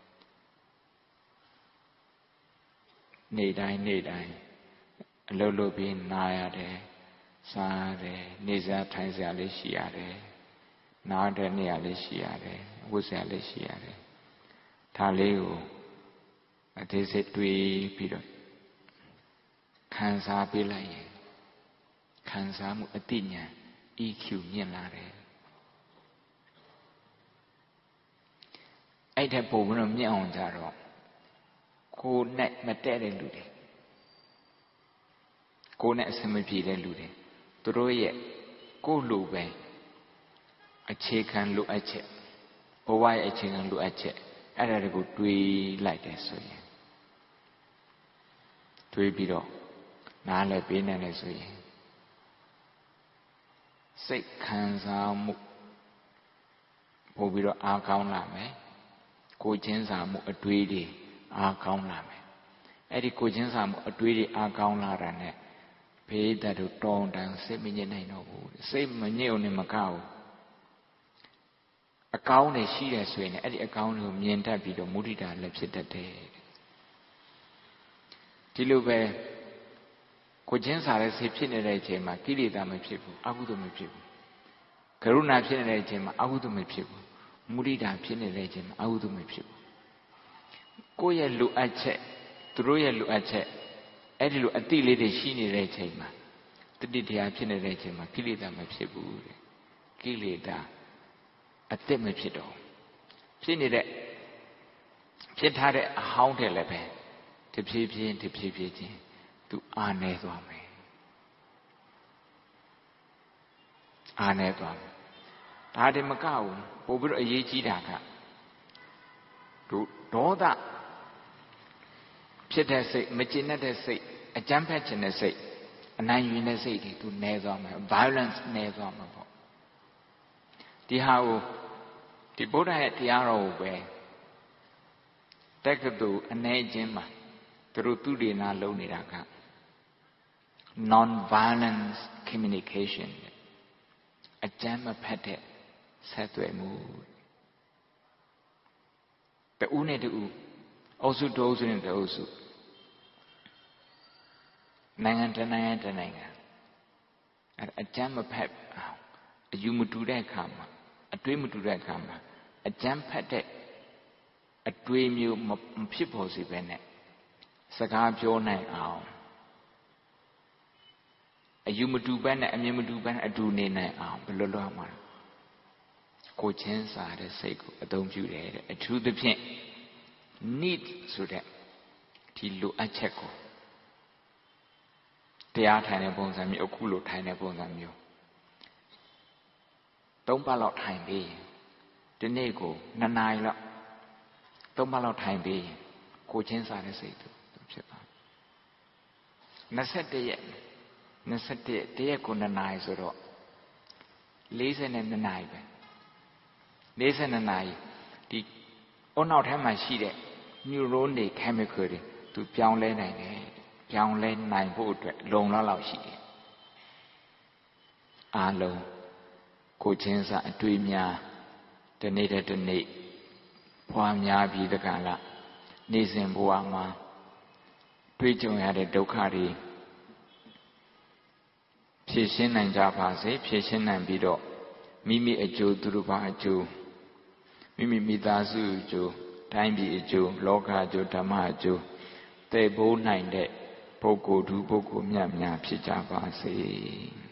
နေ့တိုင်းအလုပ်လုပ်ပြီးနာရတယ်စားရတယ်နေစားထိုင်စရာလေးရှိရတယ်နားတဲ့နေရာလေးရှိရတယ်ဝတ်စရာလေးရှိရတယ်ဒါလေးကိုအသေးစိတ်တွေးပြီးတော့ခံစားပေးလိုက်ရင်ခံစားမှုအသိဉာဏ် EQ မြင့်လာတယ်အဲ့တဲ့ပုံပြီးတော့မြင့်အောင်ကြတော့ကိုယ်နဲ့မတည့်တဲ့လူတွေကိုယ်နဲ့အဆင်မပြေတဲ့လူတွေသူတို့ရဲ့ကိုယ်လိုပဲအခြေခံလိုအပ်ချက်ဘဝရဲ့အခြေခံလိုအပ်ချက်အဲ့ဒါတွေကိုတွေးလိုက်တယ်ဆိုရင်တွေးပြီးတော့နားလည်ပေးနိုင်တယ်ဆိုရင်စိတ်ခံစားမှုပို့ပြီးတော့အားကောင်းလာမယ်ကိုချင်းစာမှုအတွေးတွေအားကောင်းလာမယ်အဲ့ဒီကိုချင်းစာမှုအတွေးတွေအားကောင်းလာတာနဲ့ဘေးတတို့တောင်းတန်စိတ်မညစ်နိုင်တော့ဘူးစိတ်မညစ်အောင်နဲ့မကောက်အကောင်းတွေရှိတယ်ဆိုရင်အဲ့ဒီအကောင်းတွေကိုမြင်တတ်ပြီးတော့မုဒိတာလည်းဖြစ်တတ်တယ်ဒီလိုပဲကိုချင်းစာတဲ့စိတ်ဖြစ်နေတဲ့အချိန်မှာကိလေသာမဖြစ်ဘူးအကုသိုလ်မဖြစ်ဘူးကရုဏာဖြစ်နေတဲ့အချိန်မှာအကုသိုလ်မဖြစ်ဘူးမုဒိတာဖြစ်နေတဲ့အချိန်မှာအကုသိုလ်မဖြစ်ဘူးကိုယ့်ရဲ့လိုအပ်ချက်သူတို့ရဲ့လိုအပ်ချက်အဲ့ဒီလိုအတိလေးတွေရှိနေတဲ့အချိန်မှာတတိတရားဖြစ်နေတဲ့အချိန်မှာကိလေသာမဖြစ်ဘူးတဲ့ကိလေသာအသက်မဖြစ်တော့ဖြစ်နေတဲ့ဖြစ်ထားတဲ့အဟောင်းတဲ့လည်းပဲတဖြည်းဖြည်းချင်းသူအားနေသွားမယ်အားနေသွားမယ်ဒါတည်းမကဘူးပို့ပြီးတော့အရေးကြီးတာကတို့ဒေါသဖြစ်တဲ့စိတ်မကျေနပ်တဲ့စိတ်အကြမ်းဖက်ခြင်းတဲ့စိတ်အနိုင်ယူတဲ့စိတ်တွေသူနည်းသွားမယ် violence နည်းသွားမှာပေါ့ဒီဟာကိုဒီဗုဒ္ဓရဲ့တရားတော်ကိုပဲတက္ကသိုလ်အနေချင်းမှာသူတို့သူတေနာလုပ်နေတာက non violence communication အကြမ်းမဖက်တဲ့ဆက်သွယ်မှုတူနဲ့တူအုပ်စုတအုပ်စုနဲ့တအုပ်စုနိုင်ငံတနိုင်ငံအကြမ်းမဖက်အောင်အယူမတူတဲ့အခါမှာအတွေးမတူတဲ့အခါမှာအကြမ်းဖက်တဲ့အတွေးမျိုးမဖြစ်ပေါ်စေဘဲနဲ့စကားပြောနိုင်အောင်အယူမတူဘဲနဲ့အမြင်မတူဘဲနဲ့အတူနေနိုင်အောင်ဘယ်လိုလုပ်မှာလဲကိုချင်းစာတဲ့စိတ်ကိုအသုံးပြုတယ်တဲ့အထူးသဖြင့် need ဆိုတဲ့ဒီလိုအပ်ချက်ကိုတရားထိုင်တဲ့ပုံစံမျိုးအခုလိုထိုင်တဲ့ပုံစံမျိုး3 ပတ်လောက်ထိုင်ပြီးဒီနေ့ကို2 နာရီလောက်3 ပတ်လောက်ထိုင်ပြီးကိုချင်းစာတဲ့စိတ်သူဖြစ်ပါ21ရက် 21တရက်ကို2နာရီဆိုတော့42နာရီပဲ42နာရီဒီအုံနောက်ထဲမှာရှိတဲ့ neuron တွေ chemical တွေသူပြောင်းလဲနိုင်တယ်ပြောင်းလဲနိုင်ဖို့အတွက်လုံလောက်ရှိတယ်အားလုံးကိုချင်းစာအတွေ့များဒီနေ့တနေ့ဖွာများပြီးတကလားနေစဉ်ဘဝမှာတွေ့ကြုံရတဲ့ဒုက္ခတွေဖြေရှင်းနိုင်ကြပါစေဖြေရှင်းနိုင်ပြီးတော့မိမိအကျိုးသူတို့ဘာအကျိုးမိမိမိသားစုအကျိုးတိုင်းပြည်အကျိုးလောကအကျိုးဓမ္မအကျိုးတည်ပိုးနိုင်တဲ့ပုဂ္ဂိုလ်သူပုဂ္ဂိုလ်မြတ်များဖြစ်ကြပါစေ